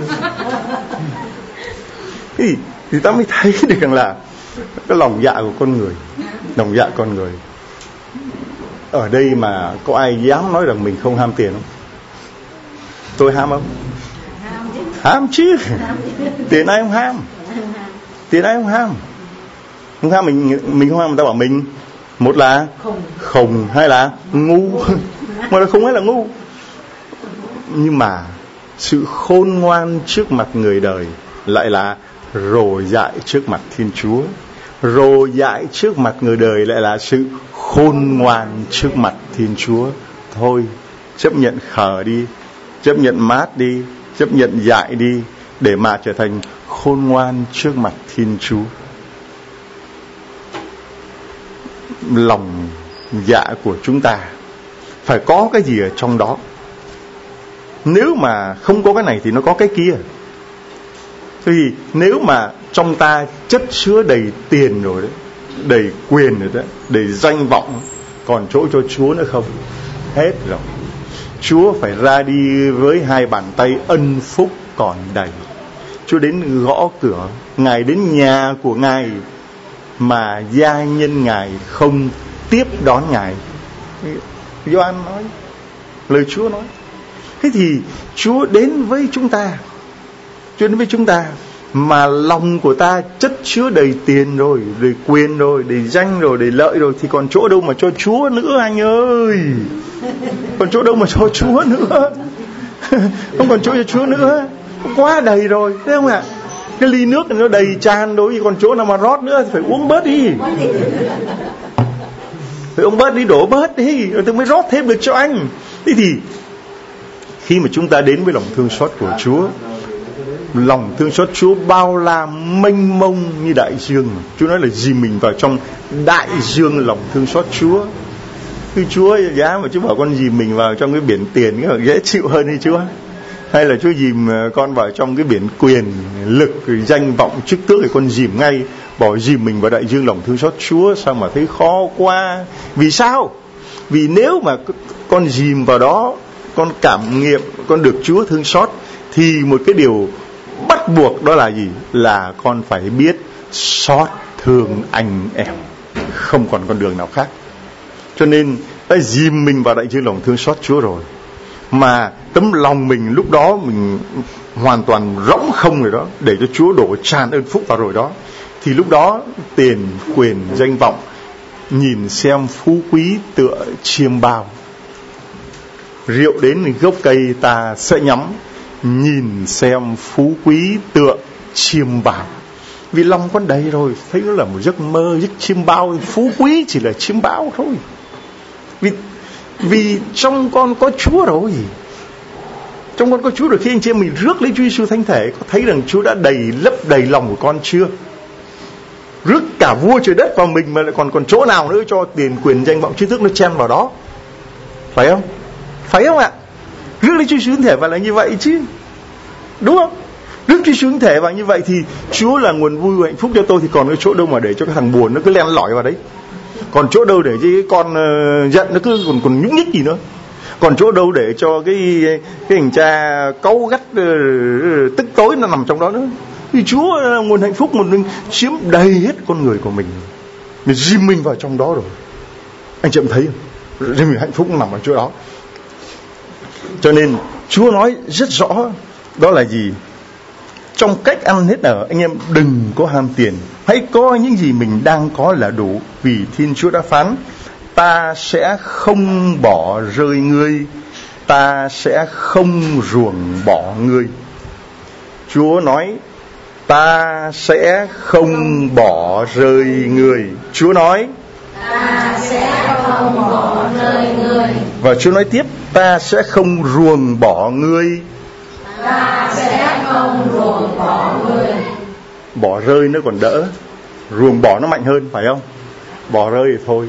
Speaker 1: Thì ta mới thấy được rằng là cái lòng dạ của con người. Ở đây mà có ai dám nói rằng mình không ham tiền không? Tôi ham không? Ham chứ. Tiền ai không ham? Tiền ai không ham? Không ham mình không ham, người ta bảo mình một là khùng, hai là ngu. Một là khùng hay là ngu. Nhưng mà sự khôn ngoan trước mặt người đời lại là rồ dại trước mặt Thiên Chúa. Rồ dại trước mặt người đời lại là sự khôn ngoan trước mặt Thiên Chúa. Thôi, chấp nhận khờ đi, chấp nhận mát đi, chấp nhận dại đi, để mà trở thành khôn ngoan trước mặt Thiên Chúa. Lòng dạ của chúng ta phải có cái gì ở trong đó. Nếu mà không có cái này thì nó có cái kia. Thì nếu mà trong ta chất chứa đầy tiền rồi đấy, đầy quyền rồi đấy, đầy danh vọng, còn chỗ cho Chúa nữa không? Hết rồi. Chúa phải ra đi với 2 bàn tay ân phúc còn đầy. Chúa đến gõ cửa, Ngài đến nhà của Ngài mà gia nhân Ngài không tiếp đón Ngài. Gioan nói, lời Chúa nói. Thế thì Chúa đến với chúng ta, Chúa đến với chúng ta mà lòng của ta chất chứa đầy tiền rồi, đầy quyền rồi, đầy danh rồi, đầy lợi rồi, thì còn chỗ đâu mà cho Chúa nữa anh ơi. Còn chỗ đâu mà cho Chúa nữa. Không còn chỗ cho Chúa nữa, quá đầy rồi, thấy không ạ? Cái ly nước nó đầy tràn rồi, còn chỗ nào mà rót nữa thì phải uống bớt đi. Phải uống bớt đi, đổ bớt đi, rồi tôi mới rót thêm được cho anh. Thế thì khi mà chúng ta đến với lòng thương xót của Chúa, lòng thương xót Chúa bao la mênh mông như đại dương. Chúa nói là dìm mình vào trong đại dương lòng thương xót Chúa. Khi Chúa giá mà Chúa bảo con dìm mình vào trong cái biển tiền, cái dễ chịu hơn hay Chúa? Hay là Chúa dìm con vào trong cái biển quyền, lực, danh vọng, chức tước thì con dìm ngay? Bỏ dìm mình vào đại dương lòng thương xót Chúa sao mà thấy khó quá? Vì sao? Vì nếu mà con dìm vào đó, con cảm nghiệm, con được Chúa thương xót, thì một cái điều bắt buộc đó là gì? Là con phải biết xót thương anh em, không còn con đường nào khác. Cho nên đã dìm mình vào đại dương lòng thương xót Chúa rồi, mà tấm lòng mình lúc đó mình hoàn toàn rỗng không rồi đó, để cho Chúa đổ tràn ơn phúc vào rồi đó, thì lúc đó tiền, quyền, danh vọng, nhìn xem phú quý tựa chiêm bao. Rượu đến gốc cây ta sẽ nhắm, nhìn xem phú quý tựa chiêm bao. Vì lòng con đầy rồi, thấy nó là một giấc mơ, giấc chiêm bao. Phú quý chỉ là chiêm bao thôi. Vì trong con có Chúa rồi. Trong con có Chúa rồi. Khi anh chị em mình rước lấy Chúa Giêsu thánh thể, có thấy rằng Chúa đã đầy lấp đầy lòng của con chưa? Rước cả vua trời đất vào mình mà lại còn chỗ nào nữa cho tiền, quyền, danh vọng, trí thức nó chen vào đó? Phải không? Phải không ạ? Rước lấy Chúa Giêsu thánh thể vào là như vậy chứ, đúng không? Rước Chúa Giêsu thánh thể vào như vậy thì Chúa là nguồn vui và hạnh phúc cho tôi, thì còn cái chỗ đâu mà để cho cái thằng buồn nó cứ len lỏi vào đấy? Còn chỗ đâu để cho cái con giận nó cứ còn nhúc nhích gì nữa? Còn chỗ đâu để cho cái thằng cha cáu gắt tức tối nó nằm trong đó nữa? Vì Chúa là nguồn hạnh phúc, một mình chiếm đầy hết con người của mình dìm mình vào trong đó rồi. Anh chị em thấy không? Dìm mình hạnh phúc nằm ở chỗ đó. Cho nên Chúa nói rất rõ đó là gì? Trong cách ăn hết ở, anh em đừng có ham tiền, hãy coi những gì mình đang có là đủ, vì Thiên Chúa đã phán: ta sẽ không bỏ rơi ngươi, ta sẽ không ruồng bỏ ngươi. Chúa nói ta sẽ không bỏ rơi ngươi. Chúa nói
Speaker 2: ta sẽ không bỏ rơi ngươi.
Speaker 1: Và Chúa nói tiếp: ta sẽ không ruồng bỏ ngươi.
Speaker 2: Ta sẽ không ruồng bỏ ngươi.
Speaker 1: Bỏ rơi nó còn đỡ, ruồng bỏ nó mạnh hơn, phải không? Bỏ rơi thì thôi,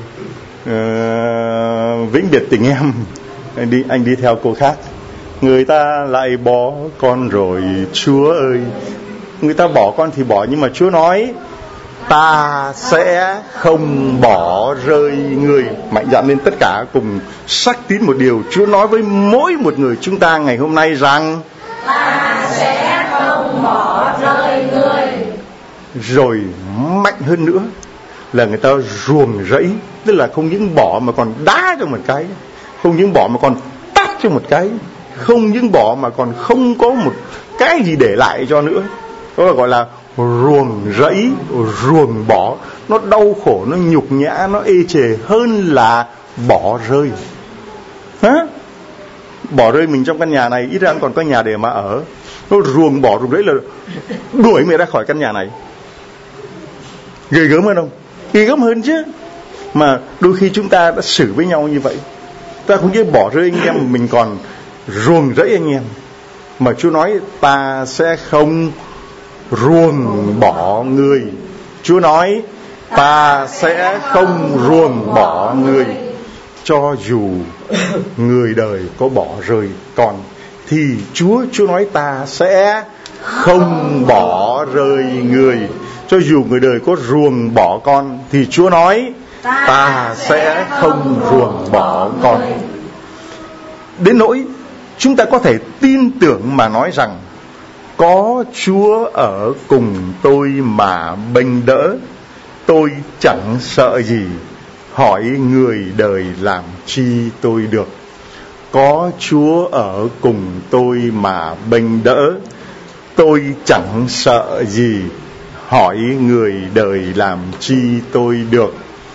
Speaker 1: vĩnh biệt tình em, anh đi theo cô khác. Người ta lại bỏ con rồi, Chúa ơi. Người ta bỏ con thì bỏ, nhưng mà Chúa nói ta sẽ không bỏ rơi người. Mạnh dạn lên tất cả cùng xác tín một điều. Chúa nói với mỗi một người chúng ta ngày hôm nay rằng
Speaker 2: ta sẽ không bỏ rơi người.
Speaker 1: Rồi mạnh hơn nữa là người ta ruồng rẫy, tức là không những bỏ mà còn đá cho một cái, không những bỏ mà còn tát cho một cái, không những bỏ mà còn không có một cái gì để lại cho nữa. Đó là gọi là ruồng rẫy, ruồng bỏ. Nó đau khổ, nó nhục nhã, nó ê chề hơn là bỏ rơi. Hả? Bỏ rơi mình trong căn nhà này, ít ra còn có nhà để mà ở. Nó ruồng bỏ, ruồng rẫy là đuổi mình ra khỏi căn nhà này. Ghê gớm hơn không? Ghê gớm hơn chứ. Mà đôi khi chúng ta đã xử với nhau như vậy. Ta không chỉ bỏ rơi anh em, mình còn ruồng rẫy anh em. Mà Chúa nói ta sẽ không ruồng bỏ ngươi. Chúa nói ta sẽ không ruồng bỏ ngươi. Cho dù người đời có bỏ rơi con, thì Chúa nói ta sẽ không bỏ rơi người. Cho dù người đời có ruồng bỏ con, thì Chúa nói ta sẽ không ruồng bỏ con. Đến nỗi chúng ta có thể tin tưởng mà nói rằng Có Chúa ở cùng tôi mà bênh đỡ, tôi chẳng sợ gì, hỏi người đời làm chi tôi được. Có Chúa ở cùng tôi mà bênh đỡ, tôi chẳng sợ gì, hỏi người đời làm chi tôi được.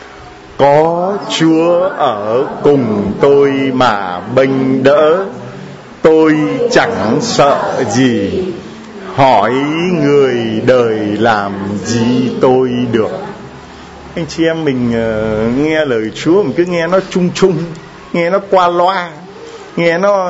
Speaker 1: Có Chúa ở cùng tôi mà bênh đỡ, tôi chẳng sợ gì, hỏi người đời làm gì tôi được. Anh chị em mình nghe lời Chúa mình cứ nghe nó chung chung, nghe nó qua loa, nghe nó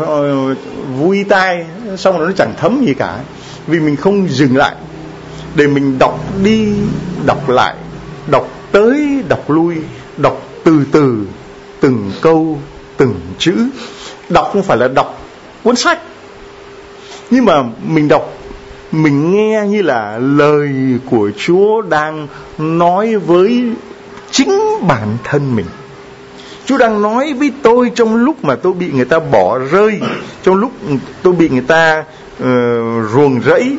Speaker 1: vui tai, xong rồi nó chẳng thấm gì cả. Vì mình không dừng lại để mình đọc đi đọc lại, đọc tới đọc lui, đọc từ từ, từng câu từng chữ. Đọc không phải là đọc cuốn sách, nhưng mà mình đọc, mình nghe như là lời của Chúa đang nói với chính bản thân mình. Chúa đang nói với tôi trong lúc mà tôi bị người ta bỏ rơi, trong lúc tôi bị người ta ruồng rẫy,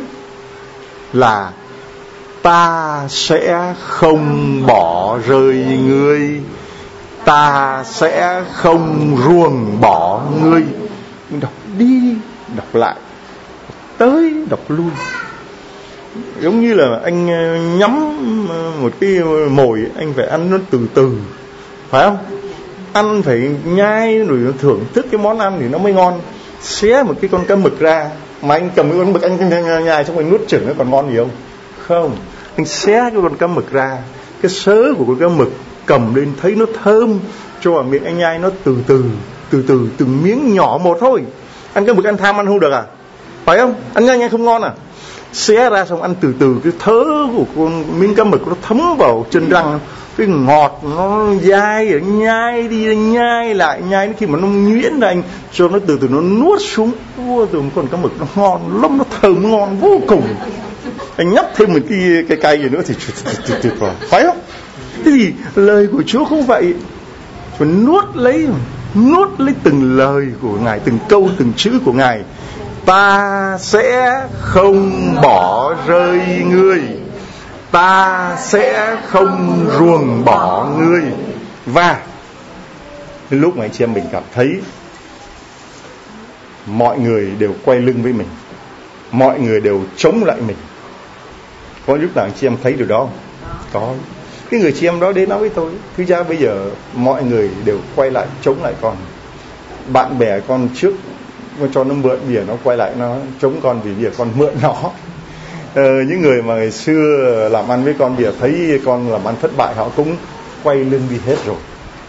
Speaker 1: là ta sẽ không bỏ rơi ngươi, ta sẽ không ruồng bỏ ngươi. Mình đọc đi đọc lại, tới đọc lui, giống như là anh nhắm một cái mồi, anh phải ăn nó từ từ, phải không? Ăn phải nhai rồi thưởng thức cái món ăn thì nó mới ngon. Xé một cái con cá mực ra, mà anh cầm cái con mực anh nhai xong anh nuốt chửng nó còn ngon gì không? Không, anh xé cái con cá mực ra, cái sớ của con cá mực cầm lên thấy nó thơm, cho vào miệng anh nhai nó từ từ từng miếng nhỏ một thôi. Ăn cá mực ăn tham ăn không được à? Phải không? Ăn nhanh không ngon à? Xé ra xong ăn từ từ, cái thớ của con miếng cá mực nó thấm vào chân răng, cái ngọt nó dai, nhai đi nhai lại, nhai đến khi mà nó nhuyễn ra, anh cho nó từ từ nó nuốt xuống. Từ một con cá mực nó ngon lắm, nó thơm ngon vô cùng. Anh nhấp thêm một cái cay gì nữa thì tuyệt vời, phải không? Thế thì lời của Chúa không vậy, phải nuốt lấy từng lời của Ngài, từng câu từng chữ của Ngài. Ta sẽ không bỏ rơi ngươi, ta sẽ không ruồng bỏ ngươi. Và lúc mà anh chị em mình cảm thấy mọi người đều quay lưng với mình, mọi người đều chống lại mình, có lúc nào anh chị em thấy điều đó không? Có. Cái người chị em đó đến nói với tôi, thứ ra bây giờ mọi người đều quay lại chống lại con. Bạn bè con trước cho nó mượn bìa, nó quay lại nó chống con vì bìa con mượn nó. Những người mà ngày xưa làm ăn với con, bìa thấy con làm ăn thất bại, họ cũng quay lưng đi hết rồi.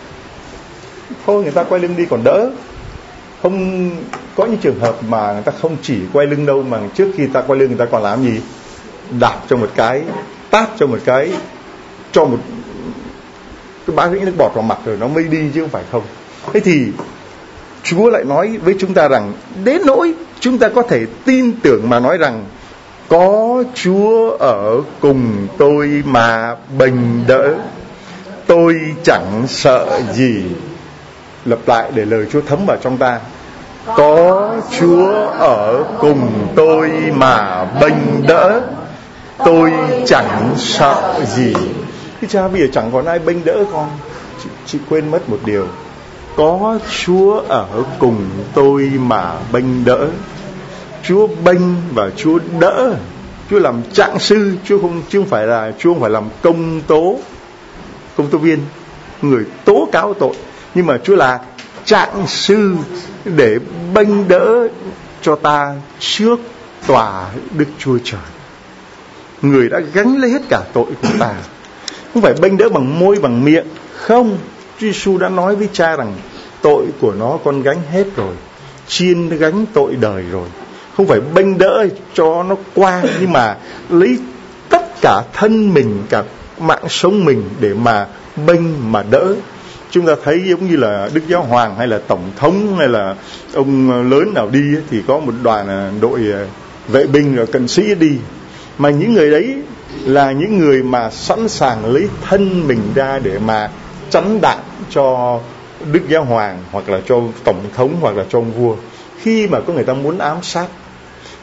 Speaker 1: Thôi người ta quay lưng đi còn đỡ. Không có những trường hợp mà người ta không chỉ quay lưng đâu, mà trước khi ta quay lưng người ta còn làm gì? Đạp cho một cái, tát cho một cái, cho một cái bát nước bọt vào mặt rồi nó mới đi, chứ không phải không. Thế thì Chúa lại nói với chúng ta rằng, đến nỗi chúng ta có thể tin tưởng mà nói rằng có Chúa ở cùng tôi mà bênh đỡ, tôi chẳng sợ gì. Lặp lại để lời Chúa thấm vào trong ta. Có Chúa ở cùng tôi mà bênh đỡ, tôi chẳng sợ gì. Thế cha bây giờ chẳng còn ai bênh đỡ con. Chị quên mất một điều. Có Chúa ở cùng tôi mà bênh đỡ. Chúa bênh và Chúa đỡ. Chúa làm trạng sư, Chúa không phải làm công tố viên, người tố cáo tội, nhưng mà Chúa là trạng sư để bênh đỡ cho ta trước tòa Đức Chúa Trời. Người đã gánh lấy hết cả tội của ta. Không phải bênh đỡ bằng môi bằng miệng, không. Chúa Giêsu đã nói với Cha rằng tội của nó con gánh hết rồi, chiên gánh tội đời rồi. Không phải bênh đỡ cho nó qua, nhưng mà lấy tất cả thân mình, cả mạng sống mình để mà bênh mà đỡ. Chúng ta thấy giống như là Đức Giáo Hoàng hay là Tổng thống hay là ông lớn nào đi thì có một đoàn đội vệ binh rồi cận sĩ đi. Mà những người đấy là những người mà sẵn sàng lấy thân mình ra để mà chắn đạn cho Đức Giáo Hoàng, hoặc là cho Tổng thống, hoặc là cho ông vua, khi mà có người ta muốn ám sát.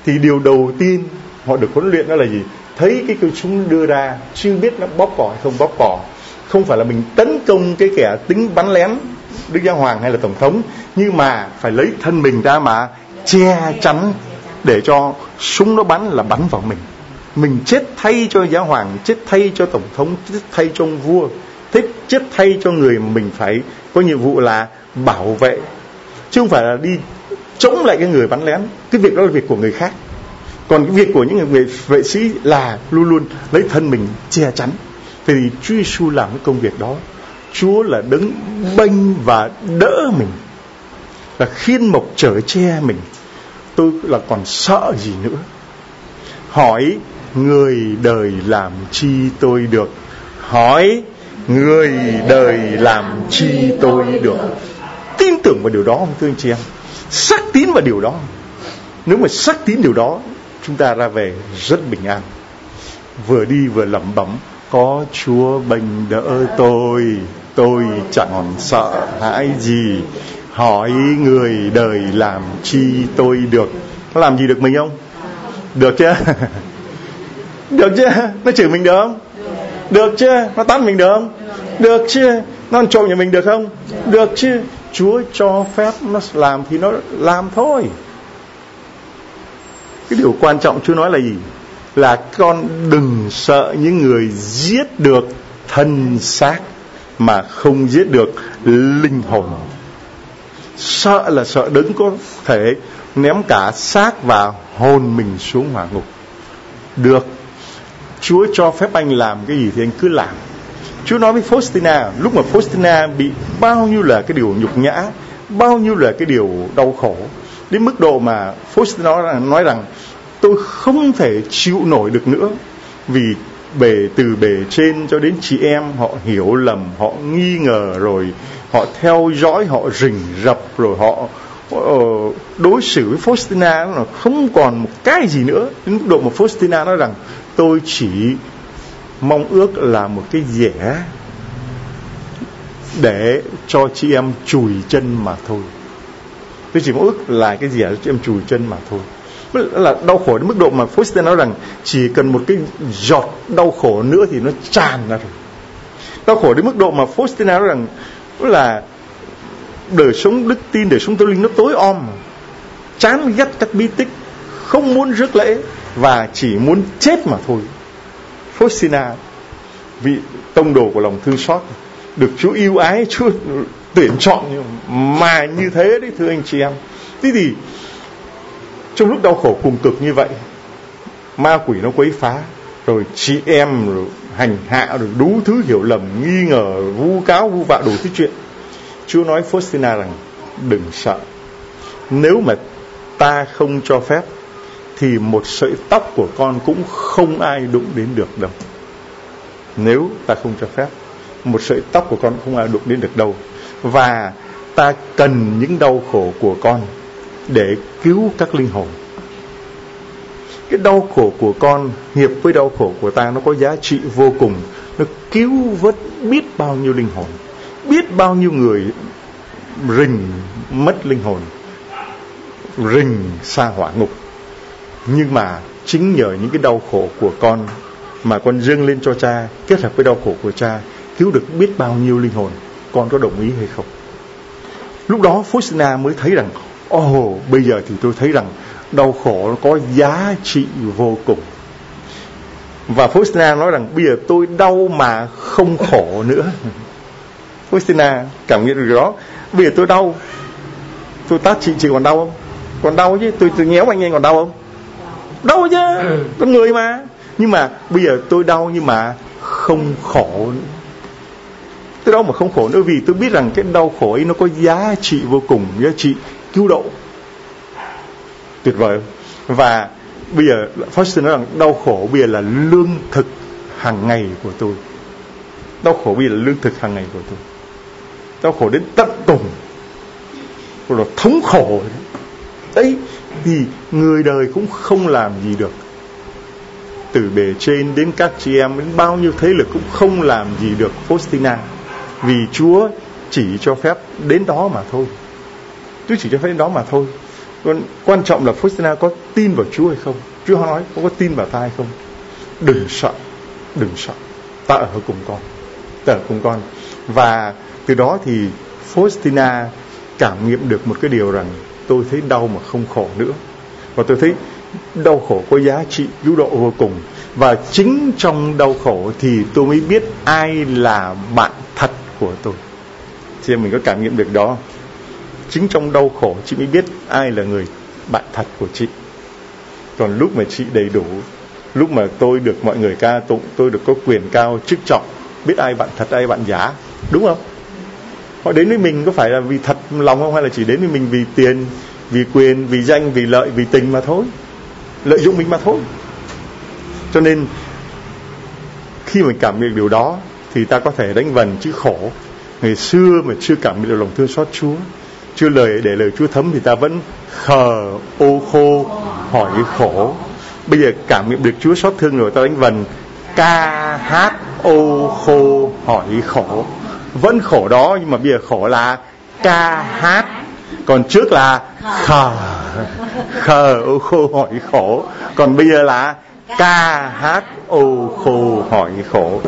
Speaker 1: thì điều đầu tiên họ được huấn luyện đó là gì? Thấy cái cây súng đưa ra, chưa biết nó bóp cò hay không bóp cò. Không phải là mình tấn công cái kẻ tính bắn lén Đức Giáo Hoàng hay là Tổng thống, nhưng mà phải lấy thân mình ra mà che chắn để cho súng nó bắn là bắn vào mình. Mình chết thay cho Giáo Hoàng, chết thay cho Tổng thống, chết thay cho ông vua, chết thay cho người mà mình phải có nhiệm vụ là bảo vệ, chứ không phải là đi chống lại cái người bắn lén. Cái việc đó là việc của người khác. Còn cái việc của những người vệ sĩ là luôn luôn lấy thân mình che chắn. Thế thì Chúa Giêsu làm cái công việc đó. Chúa là đấng bênh và đỡ mình, là khiên mộc chở che mình. Tôi là còn sợ gì nữa? Hỏi người đời làm chi tôi được? Hỏi người đời làm chi tôi được? Tin tưởng vào điều đó không thưa anh chị em? Xác tín vào điều đó. Nếu mà xác tín điều đó, chúng ta ra về rất bình an, vừa đi vừa lẩm bẩm: có Chúa bênh đỡ tôi chẳng sợ hãi gì. Hỏi người đời làm chi tôi được? Nó làm gì được mình không? Được chưa? Được chưa? Nó chửi mình được không? Được chưa? Nó tát mình được không? Được chưa? Nó ăn trộm nhà mình được không? Được chưa? Chúa cho phép nó làm thì nó làm thôi. Cái điều quan trọng Chúa nói là gì? Là con đừng sợ những người giết được thân xác mà không giết được linh hồn. Sợ là sợ đấng có thể ném cả xác và hồn mình xuống hỏa ngục. Được, Chúa cho phép anh làm cái gì thì anh cứ làm. Chúa nói với Faustina, lúc mà Faustina bị bao nhiêu là cái điều nhục nhã, bao nhiêu là cái điều đau khổ, đến mức độ mà Faustina nói rằng tôi không thể chịu nổi được nữa, vì từ bề trên cho đến chị em họ hiểu lầm, họ nghi ngờ, rồi họ theo dõi, họ rình rập, rồi họ đối xử với Faustina nó không còn một cái gì nữa. Đến mức độ mà Faustina nói rằng tôi chỉ mong ước là một cái dẻ để cho chị em chùi chân mà thôi. Tôi chỉ mong ước là cái dẻ cho chị em chùi chân mà thôi. Là đau khổ đến mức độ mà Faustina nói rằng chỉ cần một cái giọt đau khổ nữa thì nó tràn ra rồi. Đau khổ đến mức độ mà Faustina nói rằng là đời sống đức tin, đời sống tâm linh nó tối om, chán ghét các bí tích, không muốn rước lễ và chỉ muốn chết mà thôi. Faustina, vị tông đồ của lòng thương xót, được Chúa yêu ái, Chúa tuyển chọn mà như thế đấy thưa anh chị em. Thế thì trong lúc đau khổ cùng cực như vậy, ma quỷ nó quấy phá, rồi chị em rồi hành hạ, rồi đủ thứ hiểu lầm, nghi ngờ, vu cáo, vu vạ đủ thứ chuyện. Chúa nói Faustina rằng đừng sợ. Nếu mà ta không cho phép thì một sợi tóc của con cũng không ai đụng đến được đâu. Nếu ta không cho phép, một sợi tóc của con cũng không ai đụng đến được đâu. Và ta cần những đau khổ của con để cứu các linh hồn. Cái đau khổ của con hiệp với đau khổ của ta nó có giá trị vô cùng. Nó cứu vớt biết bao nhiêu linh hồn, biết bao nhiêu người rình mất linh hồn, rình xa hỏa ngục. Nhưng mà chính nhờ những cái đau khổ của con mà con dâng lên cho cha, kết hợp với đau khổ của cha, cứu được biết bao nhiêu linh hồn. Con có đồng ý hay không? Lúc đó Faustina mới thấy rằng bây giờ thì tôi thấy rằng đau khổ nó có giá trị vô cùng. Và Faustina nói rằng bây giờ tôi đau mà không khổ nữa. Faustina cảm nhận được đó. Bây giờ tôi đau, tôi tát chị còn đau không? Còn đau chứ. Tôi nhéo anh còn đau không? Đau chứ, con người mà. Nhưng mà bây giờ tôi đau nhưng mà không khổ nữa. Tôi đau mà không khổ nữa, vì tôi biết rằng cái đau khổ ấy nó có giá trị vô cùng, giá trị cứu độ. Tuyệt vời. Và bây giờ Faustina nói rằng đau khổ bây giờ là lương thực hàng ngày của tôi. Đau khổ bây giờ là lương thực hàng ngày của tôi. Đau khổ đến tận cùng, rồi thống khổ đấy, thì người đời cũng không làm gì được. Từ bề trên đến các chị em, đến bao nhiêu thế lực cũng không làm gì được Faustina, vì Chúa chỉ cho phép đến đó mà thôi. Chúa chỉ cho phép đến đó mà thôi. Còn quan trọng là Faustina có tin vào Chúa hay không. Chúa nói có tin vào ta hay không. Đừng sợ, ta ở cùng con. Và từ đó thì Faustina cảm nghiệm được một cái điều rằng tôi thấy đau mà không khổ nữa, và tôi thấy đau khổ có giá trị cứu độ vô cùng. Và chính trong đau khổ thì tôi mới biết ai là bạn thật của tôi. Chị em mình có cảm nghiệm được đó? Chính trong đau khổ chị mới biết ai là người bạn thật của chị. Còn lúc mà chị đầy đủ, lúc mà tôi được mọi người ca tụng, tôi được có quyền cao chức trọng, biết ai bạn thật ai bạn giả, đúng không? Họ đến với mình có phải là vì thật lòng không, hay là chỉ đến với mình vì tiền, vì quyền, vì danh, vì lợi, vì tình mà thôi, lợi dụng mình mà thôi. Cho nên khi mình cảm nhận điều đó thì ta có thể đánh vần chữ khổ. Ngày xưa mà chưa cảm nhận được lòng thương xót Chúa, chưa để lời Chúa thấm thì ta vẫn khờ ô khô hỏi khổ. Bây giờ cảm nhận được Chúa xót thương rồi, ta đánh vần ca hát ô khô hỏi khổ. Vẫn khổ đó, nhưng mà bây giờ khổ là ca hát, còn trước là khờ ô khô hỏi khổ, còn bây giờ là ca hát ô khô hỏi khổ.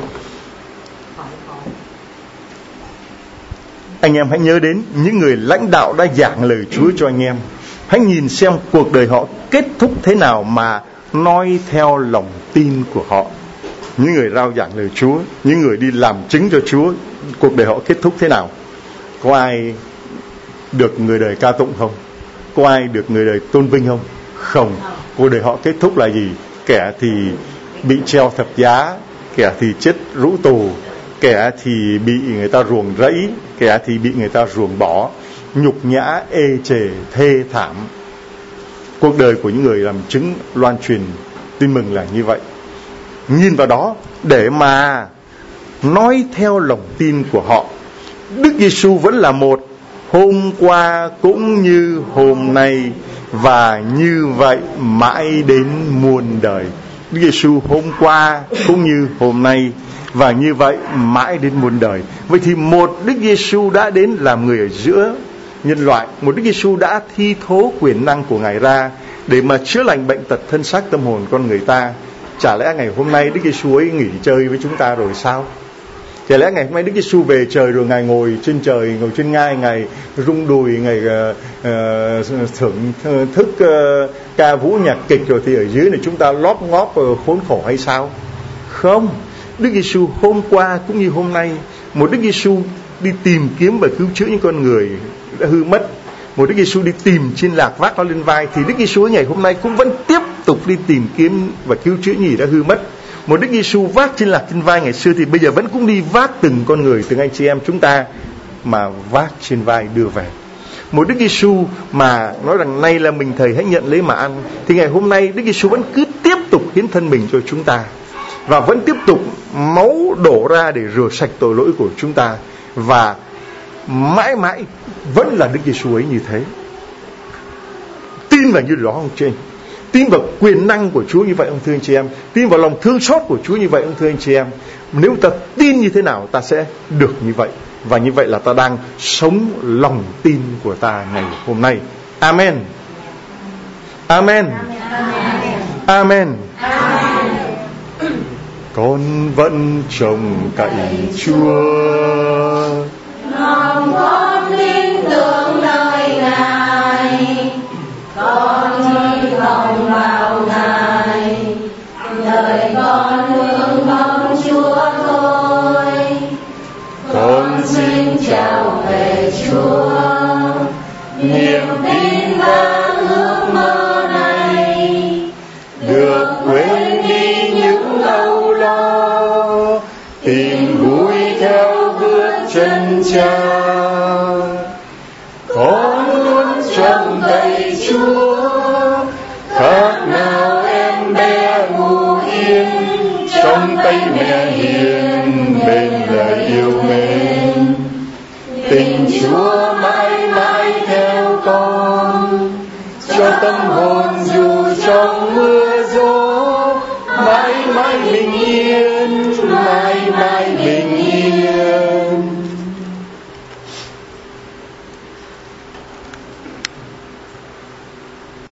Speaker 1: Anh em hãy nhớ đến những người lãnh đạo đã giảng lời Chúa cho anh em. Hãy nhìn xem cuộc đời họ kết thúc thế nào mà noi theo lòng tin của họ. Những người rao giảng lời Chúa, những người đi làm chứng cho Chúa, cuộc đời họ kết thúc thế nào? Có ai được người đời ca tụng không? Có ai được người đời tôn vinh không? Không. Cuộc đời họ kết thúc là gì? Kẻ thì bị treo thập giá, kẻ thì chết rũ tù, kẻ thì bị người ta ruồng rẫy, kẻ thì bị người ta ruồng bỏ, nhục nhã ê chề thê thảm. Cuộc đời của những người làm chứng loan truyền tin mừng là như vậy. Nhìn vào đó để mà nói theo lòng tin của họ. Đức Giêsu vẫn là một, hôm qua cũng như hôm nay và như vậy mãi đến muôn đời. Đức Giêsu hôm qua cũng như hôm nay và như vậy mãi đến muôn đời. Vậy thì một Đức Giêsu đã đến làm người ở giữa nhân loại, một Đức Giêsu đã thi thố quyền năng của Ngài ra để mà chữa lành bệnh tật thân xác tâm hồn con người ta. Chả lẽ ngày hôm nay Đức Giêsu ấy nghỉ chơi với chúng ta rồi sao? Chả lẽ ngày hôm nay Đức Giêsu về trời rồi Ngài ngồi trên trời, ngồi trên ngai, Ngài rung đùi, Ngài thưởng thức ca vũ nhạc kịch, rồi thì ở dưới này chúng ta lóp ngóp khốn khổ hay sao? Không. Đức Giêsu hôm qua cũng như hôm nay, một Đức Giêsu đi tìm kiếm và cứu chữa những con người đã hư mất, một Đức Giêsu đi tìm chiên lạc vác nó lên vai, thì Đức Giêsu ngày hôm nay cũng vẫn tiếp tục đi tìm kiếm và cứu chữa những gì đã hư mất. Một Đức Giêsu vác chiên lạc trên vai ngày xưa thì bây giờ vẫn cũng đi vác từng con người, từng anh chị em chúng ta mà vác trên vai đưa về. Một Đức Giêsu mà nói rằng nay là mình thầy hãy nhận lấy mà ăn, thì ngày hôm nay Đức Giêsu vẫn cứ tiếp tục hiến thân mình cho chúng ta, và vẫn tiếp tục máu đổ ra để rửa sạch tội lỗi của chúng ta, và mãi mãi vẫn là Đức Giêsu ấy như thế. Tin vào như đó không chị? Tin vào quyền năng của Chúa như vậy ông thưa anh chị em, tin vào lòng thương xót của Chúa như vậy ông thưa anh chị em. Nếu ta tin như thế nào ta sẽ được như vậy, và như vậy là ta đang sống lòng tin của ta ngày hôm nay. Amen. Amen. Amen. Con vẫn trông cậy Chúa,
Speaker 2: lòng con tin tưởng nơi Ngài, con hy vọng vào Ngài, đời con hướng mong Chúa thôi. Con xin chào về Chúa, niềm tin và ước mơ này được quên đi những âu lo, tìm vui theo bước chân Cha. Con luôn trông cậy Chúa, khác nào em bé ngủ yên trong tay mẹ hiền bên lời yêu mến. Tình Chúa mãi mãi theo con, cho tâm hồn dù trong mưa gió mãi mãi bình yên, mãi mãi